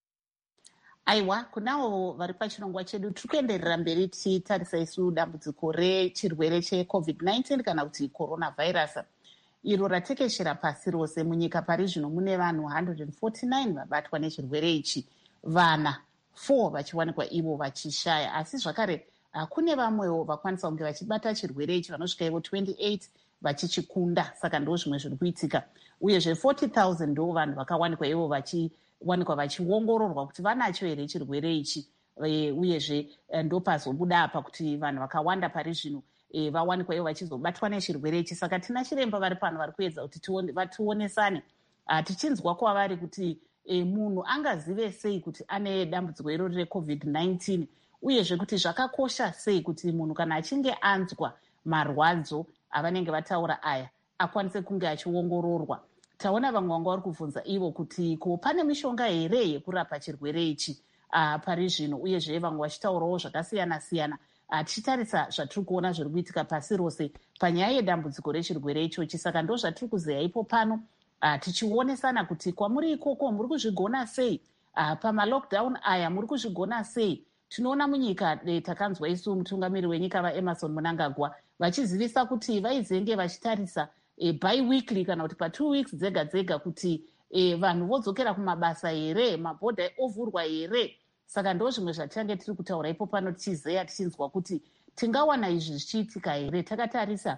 Aiwa, kunawo vari pachirongwa chedu tiri kuenderera mberi tichitarisa isu dambudziko rechirwere checovid nineteen kana kuti coronavirus iro ratekeshera pasi rose. Munyika pari zvino mune vanhu one hundred forty-nine vabatwa nechirwere ichi, vana four vachiwanikwa ivo vachishaya, asi zvakare kune vamwewo vakwanisa kunge vachibata chirwere ichi vanosvika ivo twenty-eight vachichikunda. Saka ndo zvimwe zviri kuitika, uyezve forty thousand ndo vanhu vakawanikwa ivo vachi wanikwa vachiongororwa kuti vanacho here chirwere ichi, uyezve ndo pazobuda apa kuti vanhu vakawanda pari zvino e, vawanikwa ivo vachizobatwa nechirwere ichi. Saka tina chiremba vari pano vari kuedza kuti vationesane tichinzwa kwavari kuti e, munhu angazive sei kuti ane dambudziko irori recovid nineteen, uyezve kuti zvakakosha sei kuti munhu kana achinge anzwa marwadzo avanenge vataura aya akwanise kunge achiongororwa. Taona vamwe vanga vari kubvunza ivo kuti ko pane mishonga here yekurapa chirwere ichi uh, pari zvino, uyezve vamwe vachitaurawo zvakasiyana siyana. Uh, tichitarisa zvatiri kuona zviri kuitika pasi rose panyaya yedambudziko rechirwere ichochi. Saka ndo zvatiri kuzeya ipo pano uh, tichionesana kuti kwamuri ikoko muri kuzvigona sei, uh, pamalockdown aya muri kuzvigona sei. Tinoona munyika takanzwa isu mutungamiri wenyika vaEmerson Mnangagwa vachizivisa kuti vaizenge vachitarisa E, bi-weekly kana kuti pa two weeks dzega dzega kuti e, vanhu vodzokera kumabasa here, mabhodha ovhurwa here. Saka ndo zvimwe zvatichange tiri kutaura ipo pano tichizeya tichinzwa kuti tingawana izvi zvichiitika here takatarisa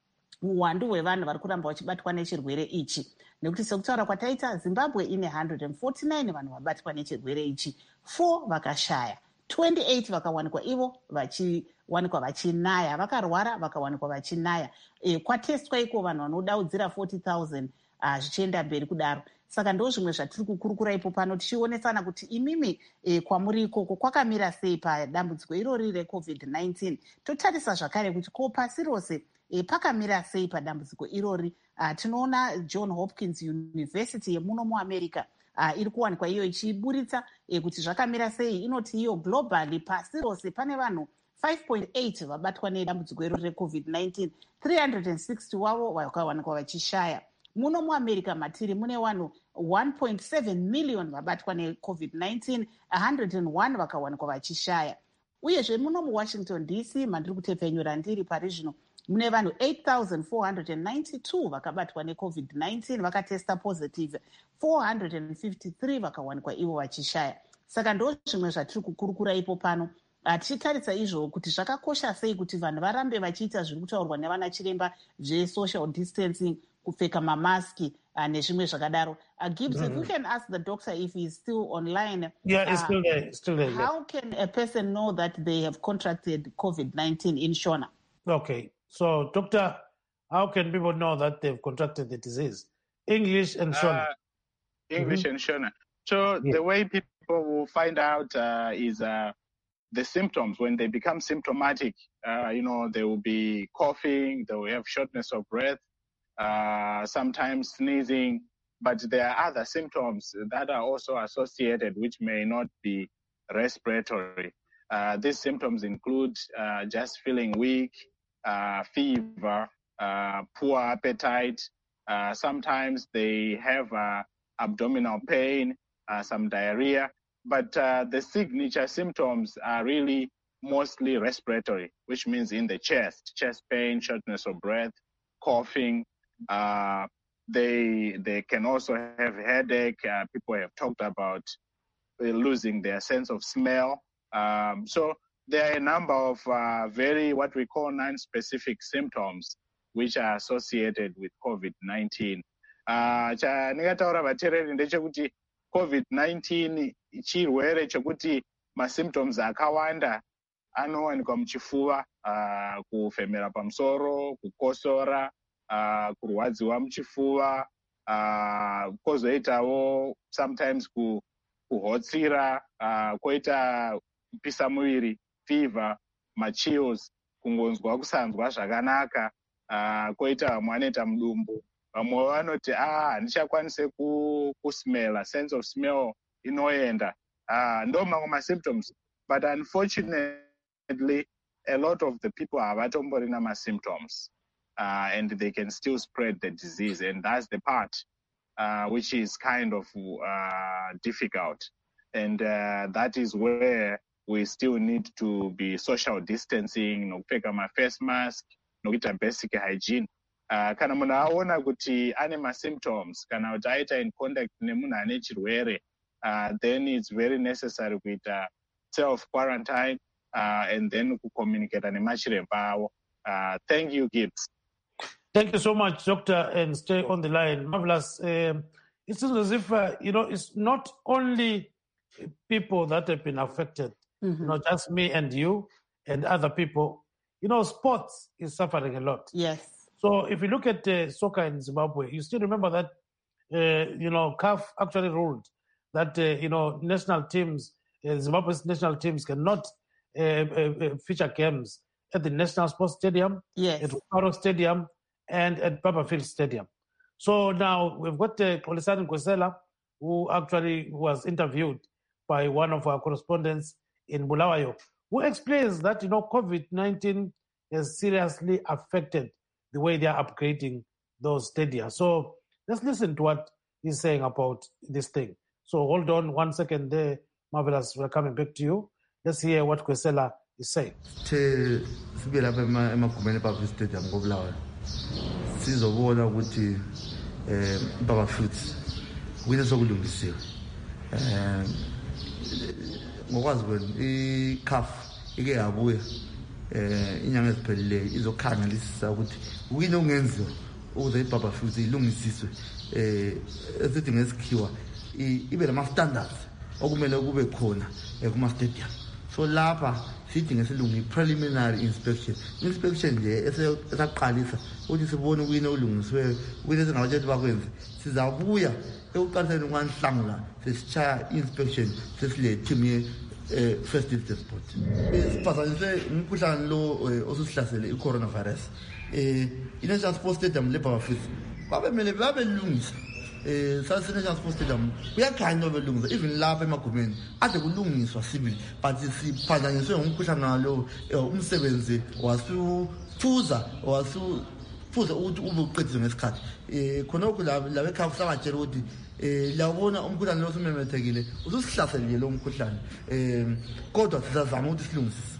uwandu hwevanhu vari kuramba vachibatwa nechirwere ichi. Nekuti sekutaura kwataita, Zimbabwe ine one hundred forty-nine vanhu vabatwa nechirwere ichi, four vakashaya, twenty-eight vakawanikwa ivo vachiwanikwa vachinaya, vakarwara vakawanikwa vachinaya. E, kwatestwa iko vanhu vanodaudzira forty thousand uh, zvichienda mberi kudaro. Saka ndo zvimwe zvatiri kukurukura ipo pano tichionesana kuti imimi e, kwamuri ikoko kwakamira sei padambudziko irori recovid nineteen. Totarisa zvakare kuti ko pasi rose e, pakamira sei padambudziko irori. Uh, tinoona John Hopkins University yemuno muAmerica Uh, iri kuwanikwa iyo ichiburitsa e, kuti zvakamira sei. Inoti iyo globally pasi rose pane vanhu five point eight vabatwa nedambudziko iro recovid nineteen, three hundred sixty wavo vakawanikwa vachishaya. Muno muAmerica matiri mune vanhu one point seven million vabatwa necovid nineteen, one hundred one vakawanikwa vachishaya. uyezve muno muwashington D C mandiri kutepfenyura ndiri pari zvino mune vanhu eight thousand four hundred ninety-two vakabatwa necovid nineteen vakatesta positive four hundred fifty-three vakawanikwa ivo vachishaya. Saka ndo zvimwe zvatiri kukurukura ipo pano. Tichitarisa izvo kuti zvakakosha sei kuti vanhu varambe vachiita zviri kutaurwa nevana chiremba zve-social distancing, kupfeka mamaski uh, nezvimwe zvakadaro. Uh, Gibbs, mm-hmm. if we can ask the doctor if he's still online. Yeah, he's uh, still there. Still there. How yeah. can a person know that they have contracted COVID nineteen in Shona? Okay. So, doctor, how can people know that they've contracted the disease? English and Shona. Uh, English mm-hmm. and Shona. So yeah. the way people will find out uh, is uh, the symptoms. When they become symptomatic, uh, you know, they will be coughing, they will have shortness of breath, uh, sometimes sneezing, but there are other symptoms that are also associated which may not be respiratory. Uh, these symptoms include uh, just feeling weak, uh, fever, uh, poor appetite. Uh, sometimes they have uh, abdominal pain, uh, some diarrhea, but uh, the signature symptoms are really mostly respiratory, which means in the chest, chest pain, shortness of breath, coughing. Uh, they they can also have headache. Uh, people have talked about losing their sense of smell. Um, so there are a number of uh, very, what we call non-specific symptoms which are associated with COVID nineteen. Chandingataura vateereri ndechekuti COVID nineteen chirwere chekuti masymptoms akawanda anowanikwa muchifuva, uh, kufemera pamusoro, kukosora, uh, kurwadziwa muchifuva, uh, kwozoitawo sometimes ku, kuhotsira, uh, kwoita kupisa muviri, fever, machills, kungonzwa kusanzwa zvakanaka, uh, kwoita vamwe vanoita mudumbu. Vamwe vanoti ah handichakwanise kusmell, sense of smell inoenda. Uh, ndo mamwe ma-symptoms. But unfortunately, a lot of the people havatomborina ma-symptoms, uh, and they can still spread the disease. And that's the part uh, which is kind of uh, difficult. And uh, that is where we still need to be social distancing, nokupfeka ma-face mask, nokuita basic hygiene. Uh, kana munhu aona kuti ane ma-symptoms, kana kuti aita in contact nemunhu ane chirwere, uh, then it's very necessary kuita self-quarantine uh, and then kucommunicate nemachiremba avo. Uh, thank you, Gibbs. Thank you so much, Doctor, and stay on the line. Marvelous. Um, it seems as if, uh, you know, it's not only people that have been affected, mm-hmm. you know, just me and you and other people. You know, sports is suffering a lot. Yes. So if you look at uh, soccer in Zimbabwe, you still remember that, uh, you know, C A F actually ruled that, uh, you know, national teams, uh, Zimbabwe's national teams cannot uh, uh, feature games at the National Sports Stadium, yes. at Karo Stadium, and at Barberfield Stadium. So now we've got uh, Kolisani Kwesela, who actually was interviewed by one of our correspondents in Bulawayo, who explains that, you know, COVID nineteen has seriously affected the way they are upgrading those stadia. So let's listen to what he's saying about this thing. So hold on one second there, Marvelous. We're coming back to you. Let's hear what Kwesela is saying. Sizobona ukuthi eh baba futhi kuyini sokulungisiwe eh ngokwazi kwenu i C A F ike yabuya eh inyanga ezipheleleyo izokhangelisisa ukuthi kuyini okungenziwa ukuze ibaba futhi ilungisiswe eh esithi ngesikhiwa ibe nama standards okumele kube khona kuma stadium. So lapha sithi ngesilungu preliminary inspection inspection nje esaqalisa ukuthi sibone ukuyini olungiswe ukuyini esingabatshela bakwenze. Sizabuya ekuqaliseni kwanhlangula sesichaya inspection sesile team ye eh first distance sport siphazanyiswe umkhuhlane lo osusihlasele i-coronavirus. eh i-National Sports Stadium lebaba futhi babemele babelungisa eh sasinational sports stadium kuyakhanya belungisa even lapha emagumeni ade kulungiswa civil but siphazanyiswe ngumkhuhlane nalo umsebenzi wasuphuza wasuphuza ukuthi ube uqedile ngesikhathi. eh khonokho la la C A F sabatshela ukuthi eh liyabona umkhuhlane lo sumemethekile ususihlasele lo mkhuhlane eh kodwa sizazama ukuthi silungise.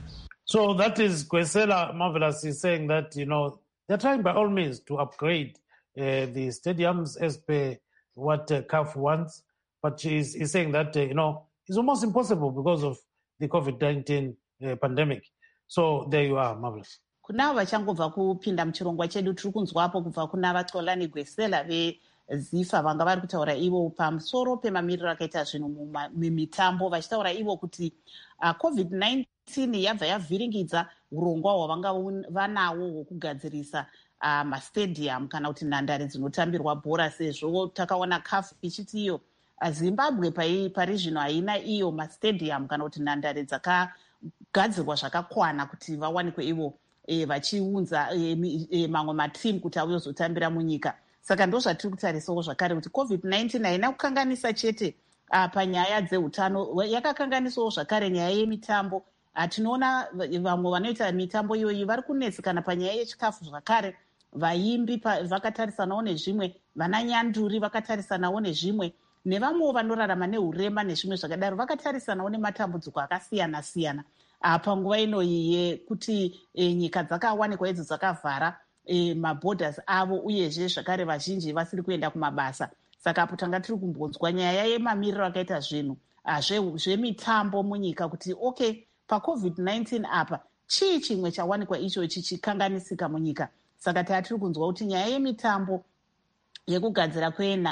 So that is Kwesela Marvelous is saying that, you know, they're trying by all means to upgrade uh, the stadiums as per what uh, C A F wants. But he's, he's saying that, uh, you know, it's almost impossible because of the COVID nineteen uh, pandemic. So there you are, Marvelous. Kunavo vachangobva kupinda muchirongwa chedu tiri kunzwapo kubva kuna vaXolani Gwesela veZIFA vanga vari kutaura ivo pamusoro pemamiriro akaita zvinhu mumitambo vachitaura ivo kuti uh, covid nineteen yabva yavhiringidza urongwa hwavanga vanawo hwokugadzirisa uh, mastadium kana kuti nhandare dzinotambirwa bhora sezvo takaona C A F ichiti iyo uh, Zimbabwe pari zvino haina iyo mastadium kana kuti nhandare dzakagadzirwa zvakakwana kuti vawanikwe ivo E, vachiunza e, e, mamwe matimu kuti auyozotambira munyika. Saka ndo zvatiri kutarisawo zvakare kuti covid nineteen haina kukanganisa chete uh, panyaya dzeutano, yakakanganisawo zvakare nyaya yemitambo. Uh, tinoona vamwe vanoita mitambo iyoyi vari kunesikana panyaya yechikafu zvakare. Vaimbi vakatarisanawo nezvimwe, vananyanduri vakatarisanawo nezvimwe, nevamwewo vanorarama neurema nezvimwe zvakadaro vakatarisanawo nematambudziko akasiyana siyana. Uh, panguva ino yekuti e, nyika dzakawanikwa idzo dzakavhara e, maborders avo uyezve zvakare vazhinji vasiri kuenda kumabasa. Saka apo tanga tiri kumbonzwa nyaya yemamiriro akaita zvinhu uh, zvemitambo munyika kuti okay, pacovid nineteen apa chii chimwe chawanikwa ichochi chikanganisika munyika. Saka tatiri kunzwa kuti nyaya yemitambo yekugadzira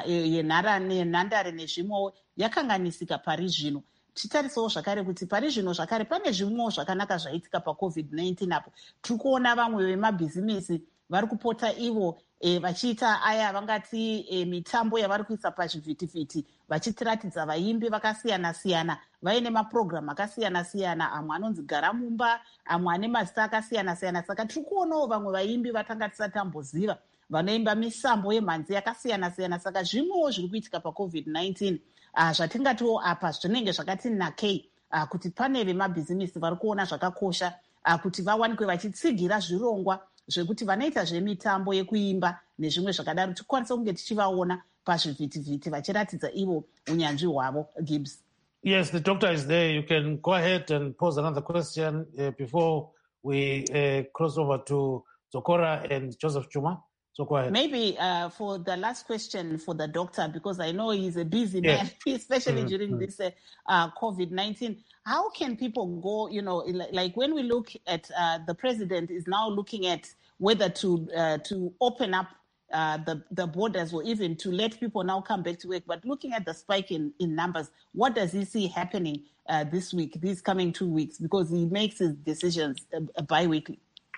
kwenhandare nezvimwewo yakanganisika pari zvino. Titarisawo zvakare kuti pari zvino zvakare pane zvimwewo zvakanaka zvaitika pacovid nineteen apo. Tiri kuona vamwe vemabhizimisi vari kupota ivo e, vachiita aya vangati e, mitambo yavari kuisa pazvivhitivhiti vachitiratidza vaimbi vakasiyana siyana vaine mapurogiramu akasiyana siyana, amwe anonzi gara mumba, amwe ane mazita akasiyana siyana. Saka tiri kuonawo vamwe vaimbi vatanga tisatamboziva vanoimba misambo yemhanzi yakasiyana siyana. Saka zvimwewo zviri kuitika pacovid nineteen uh, zvatingatiwo apa zvinenge zvakati nakei uh, kuti pane vemabhizimisi vari kuona zvakakosha uh, kuti vawanikwe vachitsigira zvirongwa zvekuti vanoita zvemitambo yekuimba nezvimwe zvakadaro tikwanise kunge tichivaona pazvivhitivhiti vachiratidza ivo unyanzvi hwavo. Gibbs. Yes, the doctor is there. You can go ahead and pose another question uh, before we uh, cross over to Zokora and Joseph Chuma. So go ahead. Maybe uh, for the last question for the doctor, because I know he's a busy man, yes. especially mm-hmm. during this uh, uh, COVID nineteen. How can people go, you know, like when we look at uh, the president is now looking at whether to uh, to open up uh, the, the borders or even to let people now come back to work. But looking at the spike in, in numbers, what does he see happening uh, this week, these coming two weeks? Because he makes his decisions uh, bi-weekly.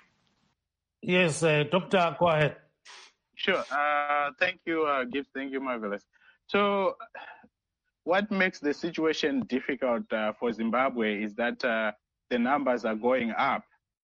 Yes, uh, Doctor, go ahead. Sure. Uh, thank you, uh, Gibbs. Thank you, Marvelous. So what makes the situation difficult uh, for Zimbabwe is that uh, the numbers are going up.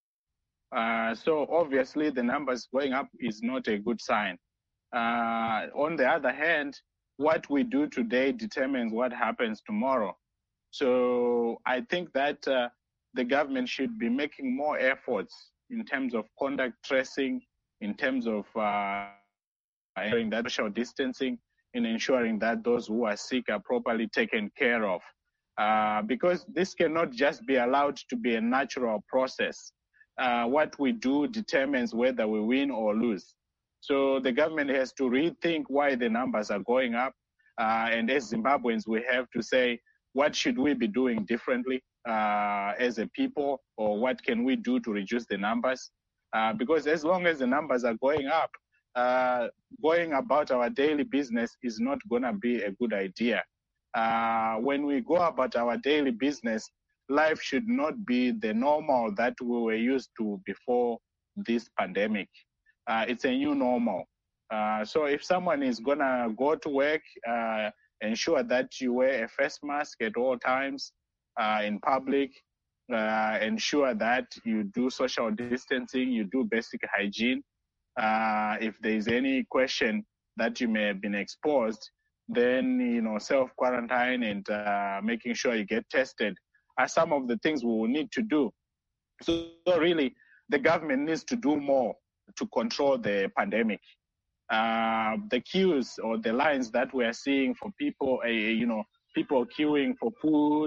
Uh, so obviously the numbers going up is not a good sign. Uh, on the other hand, what we do today determines what happens tomorrow. So I think that uh, the government should be making more efforts in terms of contact tracing, in terms of uh, ensuring that social distancing, in ensuring that those who are sick are properly taken care of. Uh, because this cannot just be allowed to be a natural process. Uh, what we do determines whether we win or lose. So the government has to rethink why the numbers are going up. Uh, and as Zimbabweans, we have to say, what should we be doing differently uh, as a people, or what can we do to reduce the numbers? Uh, because as long as the numbers are going up, uh, going about our daily business is not going to be a good idea. Uh, when we go about our daily business, life should not be the normal that we were used to before this pandemic. Uh, it's a new normal. Uh, so if someone is going to go to work, uh, ensure that you wear a face mask at all times uh, in public. Uh, ensure that you do social distancing, you do basic hygiene. Uh, if there is any question that you may have been exposed, then, you know, self-quarantine and uh, making sure you get tested are some of the things we will need to do. So, so really, the government needs to do more to control the pandemic. Uh, the queues or the lines that we are seeing for people, uh, you know, people queuing for food,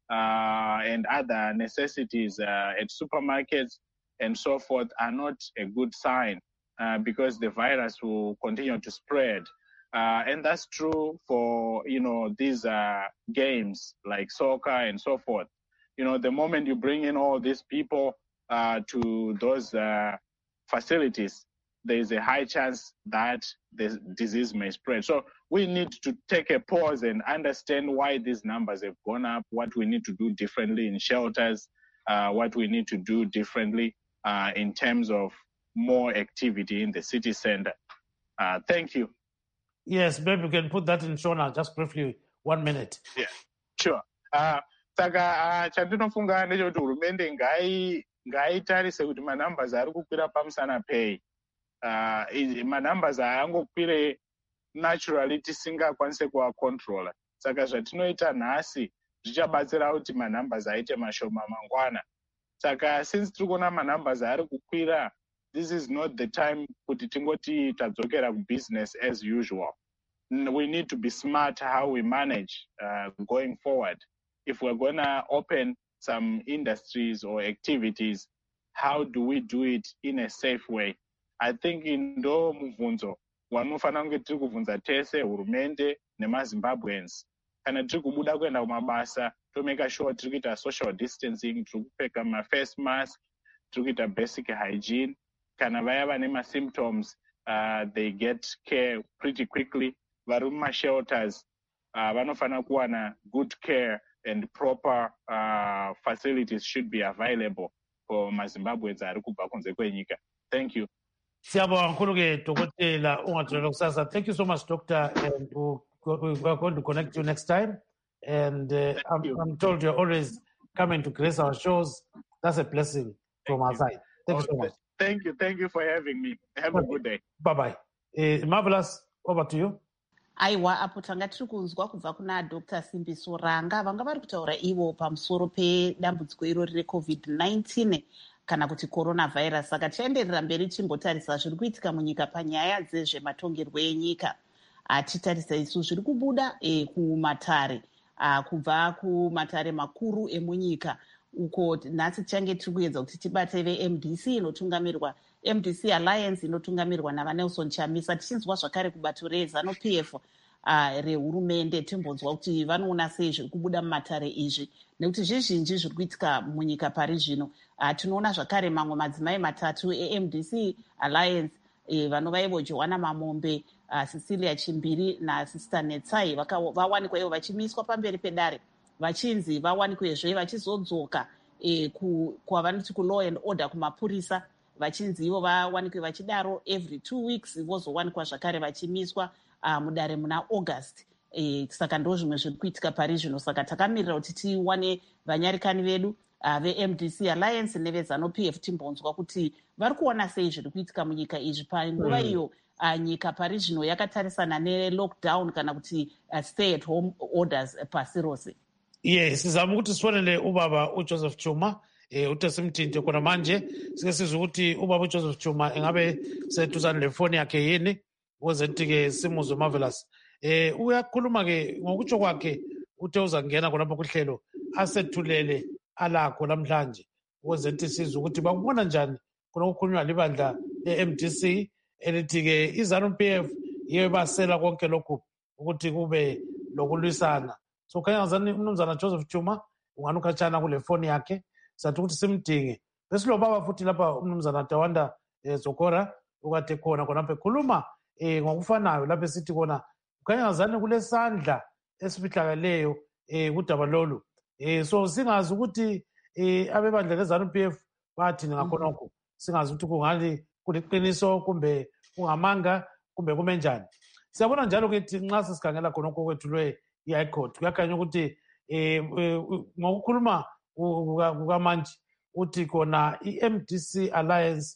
uh, and other necessities uh, at supermarkets and so forth are not a good sign uh, because the virus will continue to spread. Uh, and that's true for, you know, these uh, games like soccer and so forth. You know, the moment you bring in all these people uh, to those uh, facilities, there is a high chance that the disease may spread. So we need to take a pause and understand why these numbers have gone up, what we need to do differently in shelters, uh, what we need to do differently uh, in terms of more activity in the city center. Uh, thank you. Yes, maybe we can put that in Shona just briefly, one minute. Yeah, sure. Uh, saka chandinofunga ndechoti hurumende ngai ngaitarise kuti manumbers ari kukwira pamusana pei. Uh, manumbers haangokwire naturally tisingakwanise kuacontrola. Saka zvatinoita nhasi zvichabatsira kuti manumbers aite mashoma mangwana. Saka since tiri kuona manumbers ari kukwira, this is not the time kuti tingoti tadzokera business as usual. We need to be smart how we manage uh, going forward. If we're going to open some industries or activities, how do we do it in a safe way? I think ndo muvunzo wanofana kunge tiri kuvunza tese hurumende nemazimbabweans. Kana tiri kubuda kuenda kumabasa, to make sure tiri kuita social distancing, tiri kupfeka ma-face mask, tiri kuita basic hygiene. Kana vaya vane ma-symptoms, uh, they get care pretty quickly. Vari muma-shelters, uh, vanofana kuwana good care and proper uh, facilities should be available for mazimbabweans ari kubva kunze kwenyika. Thank you. Siyabonga kakhulu ke Dokotela ungathola kusasa. Thank you so much, Doctor, and we're going to connect you next time. And uh, I'm, I'm told you're always coming to grace our shows. That's a blessing from our side. Thank you so much. Thank you. Thank you for having me. Have a good day. Bye-bye. Uh, Marvelous, over to you. Aiwa, apo tanga tiri kunzwa kubva kuna Doctor Simbiso Ranga vanga vari kutaura ivo pamusoro pedambudziko irori recovid nineteen kana kuti coronavirus. Saka tienderera mberi timbotarisa zviri kuitika munyika panyaya dzezvematongerwo enyika. Titarisa isu zviri kubuda e, kumatare uh, kubva kumatare makuru emunyika uko nhasi tichange tiri kuedza kuti tibate ve-M D C inotungamirwa M D C Alliance inotungamirwa navaNelson Chamisa, tichinzwa zvakare kubato reZANU-P F uh, rehurumende timbonzwa kuti vanoona sei zviri kubuda mumatare izvi nekuti zvizhinji zviri kuitika munyika pari zvino. Uh, tinoona zvakare mamwe madzimai matatu e-M D C Alliance eh, vanova ivo Johanna Mamombe, uh, Cecilia Chimbiri naSister Netsai vawanikwa ivo vachimiswa pamberi pedare vachinzi vawanikwezve vachizodzoka eh, kwavanoti ku-law and order kumapurisa, vachinzi ivo vawanikwe vachidaro every two weeks vozowanikwa zvakare vachimiswa uh, mudare muna August. E, saka ndo zvimwe zviri kuitika pari zvino. Saka takamirira kuti tiwane vanyarikani vedu uh, ve-M D C Alliance neveZANU-P F timbonzwa kuti vari kuona sei zviri kuitika munyika izvi panguva iyo uh, nyika pari zvino yakatarisana ne-lockdown kana kuti uh, stay at home orders uh, pasi rose. Yes, sizama ukuthi sifonele ubaba uJoseph Chuma eh utesimthinte khona manje sike sizwe ukuthi ubaba uJoseph Chuma engabe seduzane lefoni yakhe yini ukuze ke simuzwe Marvelous. Eh uyakhuluma ke ngokutsho kwakhe uthe uzangena khona lapha kuhlelo asethulele alakho namhlanje ukuze ukuthi sizwe ukuthi bakubona njani khona ukukhulunywa libandla le-M D C elithi ke iZANU-P F yiyo basela konke lokhu ukuthi kube lokulwisana. So kaya ngazani umnumzana Joseph Chuma unganukhatshana kule foni yakhe sathi ukuthi simdinge bese lo baba futhi lapha umnumzana Tawanda eh, Zokora ukade khona khona lapha ekhuluma eh, ngokufanayo lapha esithi khona kaya ngazani kulesandla esifihlakeleyo eh, kudaba lolu eh, so singazi ukuthi eh, abebandla leZANU-P F bathi ngakhonokho singazi ukuthi kungali kuliqiniso kumbe kungamanga kumbe kumenjani. Siyabona njalo ukuthi nxa sisikhangela khonokho kwethulwe i-High Court kuyakhanya ukuthi eh ngokukhuluma kukamanje uthi khona i-M D C Alliance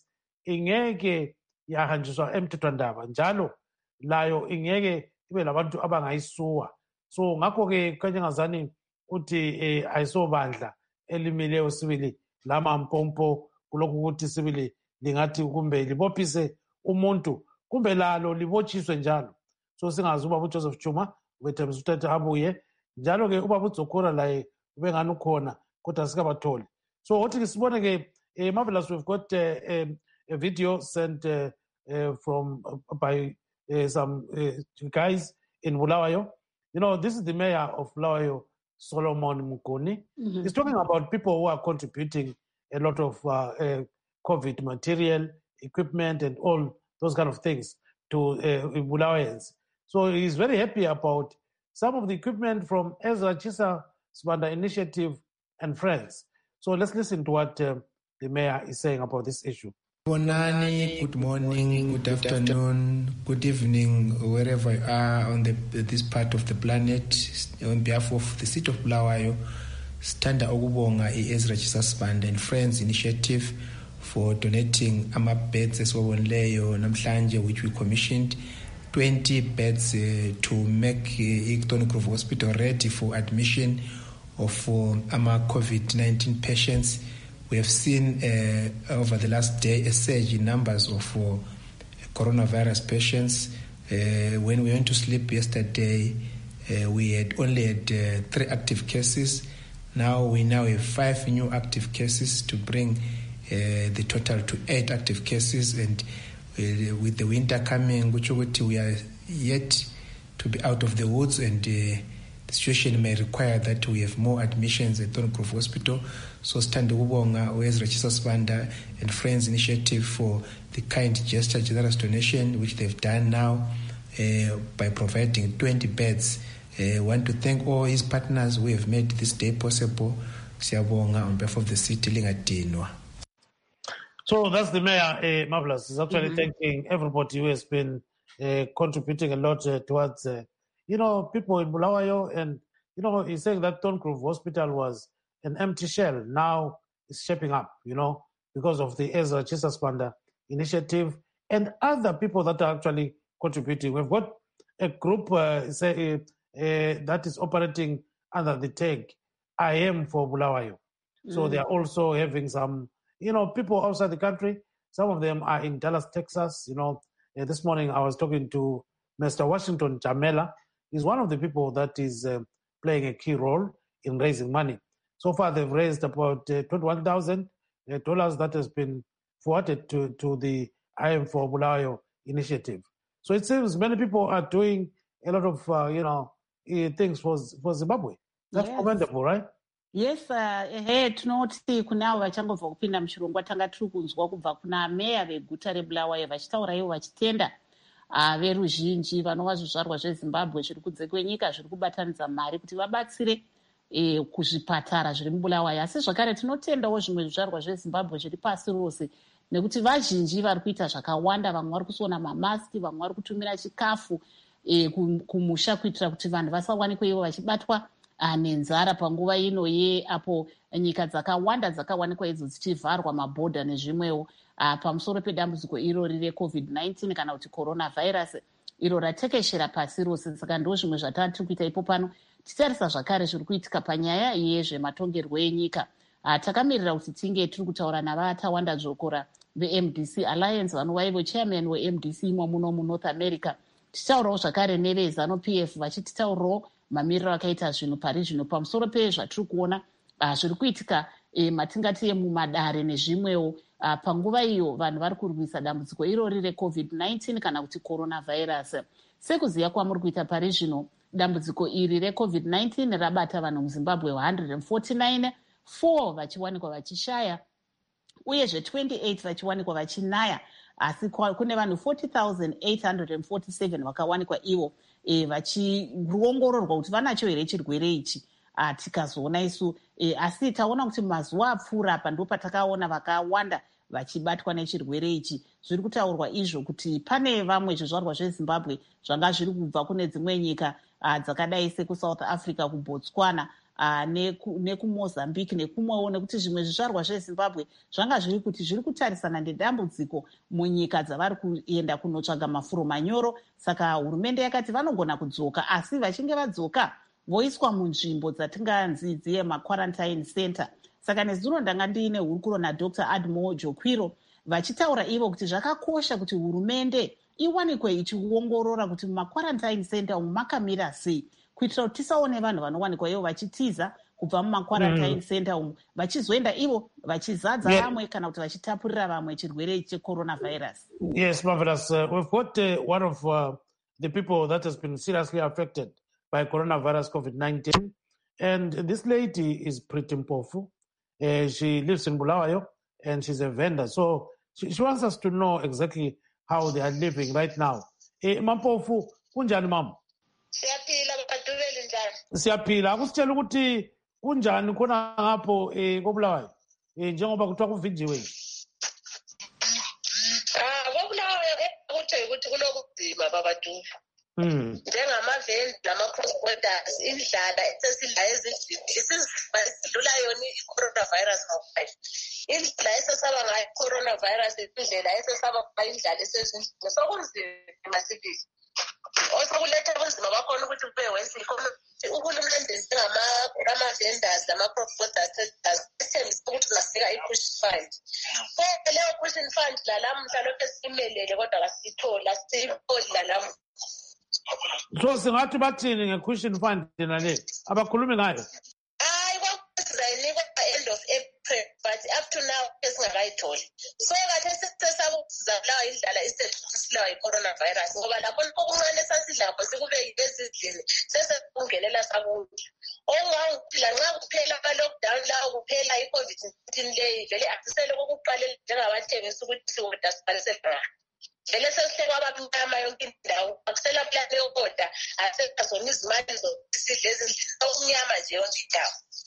ingeke yahanjiswa emthethwandaba njalo layo ingeke ibe labantu abangayisuwa. So ngakho ke kanye ngazani uthi eh ayisobandla elimileyo sibili lama mpompo kulokhu ukuthi sibili lingathi kumbe libophise umuntu kumbe lalo libotshiswe njalo. So singazi ubaba uJoseph Chuma wethemba ukuthi abuye njalo ke ubaba uZokora laye uvengani ukhona kodwa sikabatholi. So what is ke uh, Marvelous, we've got uh, um, a video sent uh, uh, from uh, by uh, some uh, guys in Bulawayo. You know, this is the mayor of Bulawayo, Solomon Mukoni. Mm-hmm. He's talking about people who are contributing a lot of uh, uh, COVID material, equipment, and all those kind of things to uh, Bulawayans. So he's very happy about some of the equipment from Ezra Chisa Sibanda Initiative and friends. So let's listen to what uh, the mayor is saying about this issue. Bonani, good morning, good afternoon, good evening, wherever you are on the, this part of the planet. On behalf of the city of Bulawayo, Standa Okubonga Ezra Chisa Sibanda and Friends Initiative for donating ama beds eswabonleyo namhlanje, which we commissioned twenty beds uh, to make uh, Tony Grove Hospital ready for admission of uh, ama COVID nineteen patients. We have seen uh, over the last day a surge in numbers of uh, coronavirus patients. Uh, when we went to sleep yesterday, uh, we had only had uh, three active cases. Now we now have five new active cases to bring uh, the total to eight active cases. And uh, with the winter coming, which we are yet to be out of the woods, and uh, the situation may require that we have more admissions at Tony Grove Hospital. So Standa Okubonga, Ezra Chisa Sibanda and Friends Initiative for the kind gesture, generous donation, which they've done now uh, by providing twenty beds. I uh, want to thank all his partners who have made this day possible. Siyabonga on behalf of the city, Lingadinwa. So that's the mayor, uh, Marvelous. He's actually mm-hmm. thanking everybody who has been uh, contributing a lot uh, towards, uh, you know, people in Bulawayo. And, you know, he's saying that Tony Grove Hospital was an empty shell. Now it's shaping up, you know, because of the Ezra Chisa Sibanda Initiative and other people that are actually contributing. We've got a group uh, say, uh, uh, that is operating under the tag I am for Bulawayo. Mm. So they are also having some, you know, people outside the country. Some of them are in Dallas, Texas. You know, uh, this morning I was talking to Mister Washington Jamela. He's one of the people that is uh, playing a key role in raising money. So far, they've raised about uh, twenty-one thousand dollars that has been forwarded to, to the I am for Bulawayo initiative. So it seems many people are doing a lot of, uh, you know, things for, for Zimbabwe. That's yes. commendable, right? Yes, ehe tinoti kunavo vachangobva kupinda muchirongwa tanga tiri kunzwa kubva kuna meya veguta rebulawayo vachitaura ivo vachitenda uh, veruzhinji vanova zvizvarwa zvezimbabwe zviri kunze kwenyika zviri kubatanidza mari kuti vabatsire eh, kuzvipatara zviri mubulawayo. Asi zvakare tinotendawo zvimwe zvizvarwa zvezimbabwe zviri pasi rose nekuti vazhinji vari kuita zvakawanda. Vamwe vari kusona mamaski, vamwe vari kutumira chikafu eh, kumusha kuitira kuti vanhu vasawanikwe ivo vachibatwa nenzara panguva ino ye apo nyika dzakawanda dzakawanikwa idzo dzichivharwa mabhodha nezvimwewo pamusoro pedambudziko irori recovid nineteen kana kuti coronavirus iro ratekeshera pasi rose. Saka ndo zvimwe zvatiri kuita ipo pano titarisa zvakare zviri kuitika panyaya yezvematongerwo enyika. Takamirira kuti tinge tiri kutaura navatawanda dzokora veM D C Alliance vanova ivo chairman weM D C imo muno munorth America. Tichitaurawo zvakare neveZanu-P F vachititaurawo mamiriro akaita zvinhu pari zvino pamusoro pezvatiri kuona uh, zviri kuitika e, matingati emumadare nezvimwewo uh, panguva iyo vanhu vari kurwisa dambudziko irori recovid nineteen kana kuti coronavirus. Sekuziva kwamuri kuita pari zvino dambudziko iri recovid nineteen rabata vanhu muzimbabwe one hundred forty-nine, four vachiwanikwa vachishaya uyezve twenty-eight vachiwanikwa vachinaya. Asi kune vanhu forty thousand eight hundred forty-seven vakawanikwa ivo e, vachiongororwa kuti vanacho here chirwere ichi tikazoona isu e, asi taona kuti mazuva apfuura apa ndo patakaona vakawanda vachibatwa nechirwere ichi. Zviri kutaurwa izvo kuti pane vamwe zvizvarwa zvezimbabwe zvanga zviri kubva kune dzimwe nyika dzakadai sekusouth africa, kubotswana Uh, nekumozambique nekumwewo nekuti zvimwe zvizvarwa zvezimbabwe zvanga zviri kuti zviri kutarisana nedambudziko munyika dzavari kuenda kunotsvaga mafuro manyoro. Saka hurumende yakati vanogona kudzoka, asi vachinge vadzoka voiswa munzvimbo dzatinganzi dziye maquarantine center. Saka nezvino ndanga ndiine hurukuro naDr Admo Jokwiro vachitaura ivo kuti zvakakosha kuti hurumende iwanikwe ichiongorora kuti mumaquarantine center umu makamira sei, kuitira kuti tisaone vanhu vanowanikwa ivo vachitiza kubva mumakwarantine center umu vachizoenda ivo vachizadza vamwe kana kuti vachitapurira vamwe chirwere checoronavirus. Yes, marvelous. Uh, we've got uh, one of uh, the people that has been seriously affected by coronavirus COVID nineteen. And this lady is pretty Mpofu. Uh, she lives in Bulawayo and she's a vendor. So she, she wants us to know exactly how they are living right now. Eh, Mampofu, kunjani mama? Siyaphila bakadubeli njani? Siyaphila. Akusitshela ukuthi kunjani khona ngapho eh koBulawayo. Eh njengoba kuthiwa kuvinjiwe. Ah, koBulawayo ukuthi ukuthi kulokuzima babadubeli. Mm. Njengamavenda nama-cross-borders indlala esesidla ezindlini isidlula yona i-coronavirus ngokwayo. Indlela esesaba ngayo i-coronavirus indlela esesaba ngayo indlala esezindlini sokunzima sibili. Osokuletha ubunzima bakhona ukuthi kube wenza uhulumende njengama-vendors nama-cross-borders ethembisa ukuthi ungafika i-push fund. Kodwa leyo push fund lalamuhla lokhu esimelele kodwa kasiyitholi asiyitholi lalamuhla. So singathi bathini nge-cushion fund nale abakhulumi ngayo? Hayi kwakuzayinikwa end of April but up to now esingakayitholi. So kathi sesisaba ukuzalawa indlala isesilawa i-coronavirus ngoba lapho okuncane sasidlapho sikube ezindlini sesekungelela sakudla. Ongangiphila nxa kuphela ama-lockdown lawo kuphela i-COVID nineteen leyi vele asisele kokuqalela njengabathengisa ukuthi siwoda siqalisele vele sesihlekwa abamnyama yonke indawo akusela plani yokoda asekazona izimali zokusidla ezindlini okumnyama nje yonke indawo.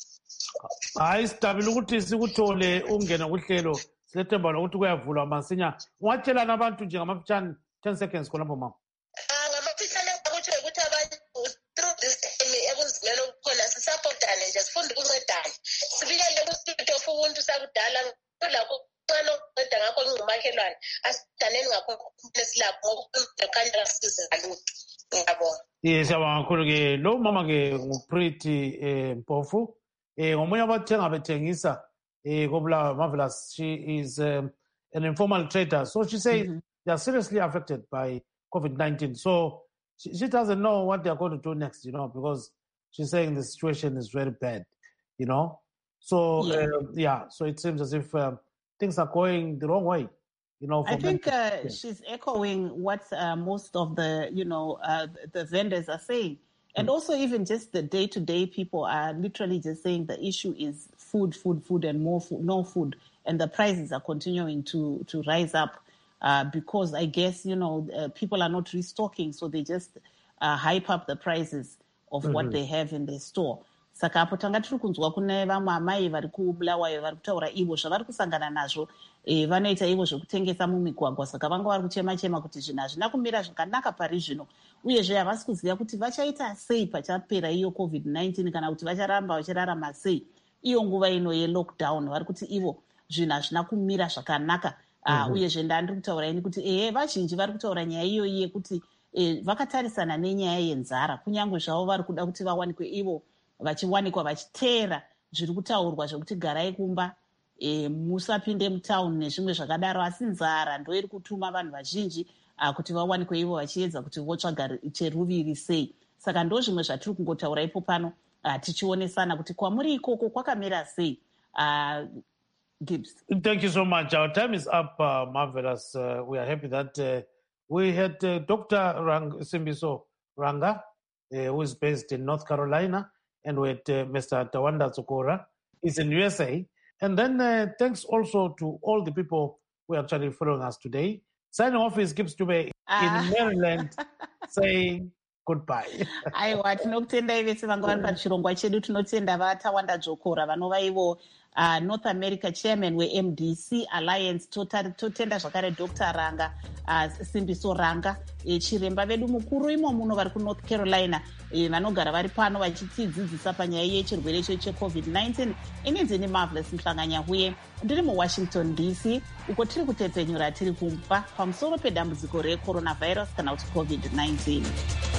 Hayi sidabile ukuthi sikuthole ungena kuhlelo silethemba lokuthi kuyavulwa masinya. Ungatshelana abantu nje ngamafitshane ten seconds khonapho mama. Ah ngamafitshane ukuthi ukuthi abantu through this time ebunzimeni obukhona sisapotane nje sifunde ukuncedana. Sibikele kusithi of ubuntu sakudala kulakho xana unceda ngakho ngingumakhelwane asidaneni ngakho lesilapho ngokukhanya asize ngalutho. Ngiyabona. Yes, siyabonga kakhulu ke lo mama ke nguPretty eh Mpofu. Eh ngomunye abathenga bethengisa eh koBulawayo marvelous. She is um, an informal trader. So she says mm-hmm. they are seriously affected by COVID nineteen. So she, she doesn't know what they are going to do next, you know, because she's saying the situation is very bad, you know. So yeah, uh, yeah so it seems as if um, things are going the wrong way, you know. For I think uh, she's echoing what uh, most of the, you know, uh, the vendors are saying. And also even just the day-to-day people are literally just saying the issue is food, food, food, and more food, no food. And the prices are continuing to, to rise up uh, because I guess, you know, uh, people are not restocking. So they just uh, hype up the prices of mm-hmm. what they have in their store. Saka apo tanga tiri kunzwa kune vamwe amai vari kuBulawayo vari kutaura ivo zvavari kusangana nazvo e, vanoita ivo zvokutengesa mumigwagwa saka vanga vari kuchema chema kuti zvinhu hazvina kumira zvakanaka pari zvino uyezve havasi kuziva kuti vachaita sei pachapera iyo COVID nineteen kana kuti vacharamba vachirarama sei iyo nguva ino yelockdown. Vari kuti ivo zvinhu hazvina kumira zvakanaka mm-hmm. uh, uyezve ndandiri kutaura ini kuti ehe vazhinji vari kutaura nyaya iyoyi yekuti e, vakatarisana nenyaya yenzara kunyange zvavo vari kuda kuti vawanikwe ivo vachiwanikwa vachiteera zviri kutaurwa zvokuti garai kumba e, musapinde mutauni nezvimwe zvakadaro asi nzara ndo iri kutuma vanhu vazhinji uh, kuti vawanikwe ivo vachiedza kuti votsvaga cheruviri sei. Saka ndo zvimwe zvatiri kungotaura ipo pano uh, tichionesana kuti kwamuri ikoko kwakamira sei. uh, Gibbs. Thank you so much. Our time is up, uh, marvelous. Uh, we are happy that uh, we had uh, Doctor Rang, Simbiso Ranga, uh, who is based in North Carolina, and we had uh, Mister Tawanda Tsokora, he's in U S A. And then uh, thanks also to all the people who are actually following us today. Signing off is Gibbs Dube ah. in Maryland, saying goodbye. Aiwa, tinokutendai vese vanga vari pachirongwa chedu. Tinotenda vaTawanda Dzokora vanova ivo uh, North America chairman we-M D C Alliance. Totenda zvakare Doctor Ranga uh, Simbiso Ranga e, chiremba vedu mukuru imo muno vari kuNorth Carolina e, vanogara vari pano vachitidzidzisa panyaya yechirwere icho cheCovid nineteen. Inini ndini Marvelous Mhlanganyahuye, ndiri muWashington D C uko tiri kutepenyura tiri kumba pamusoro pedambudziko recoronavirus kana kuti COVID nineteen.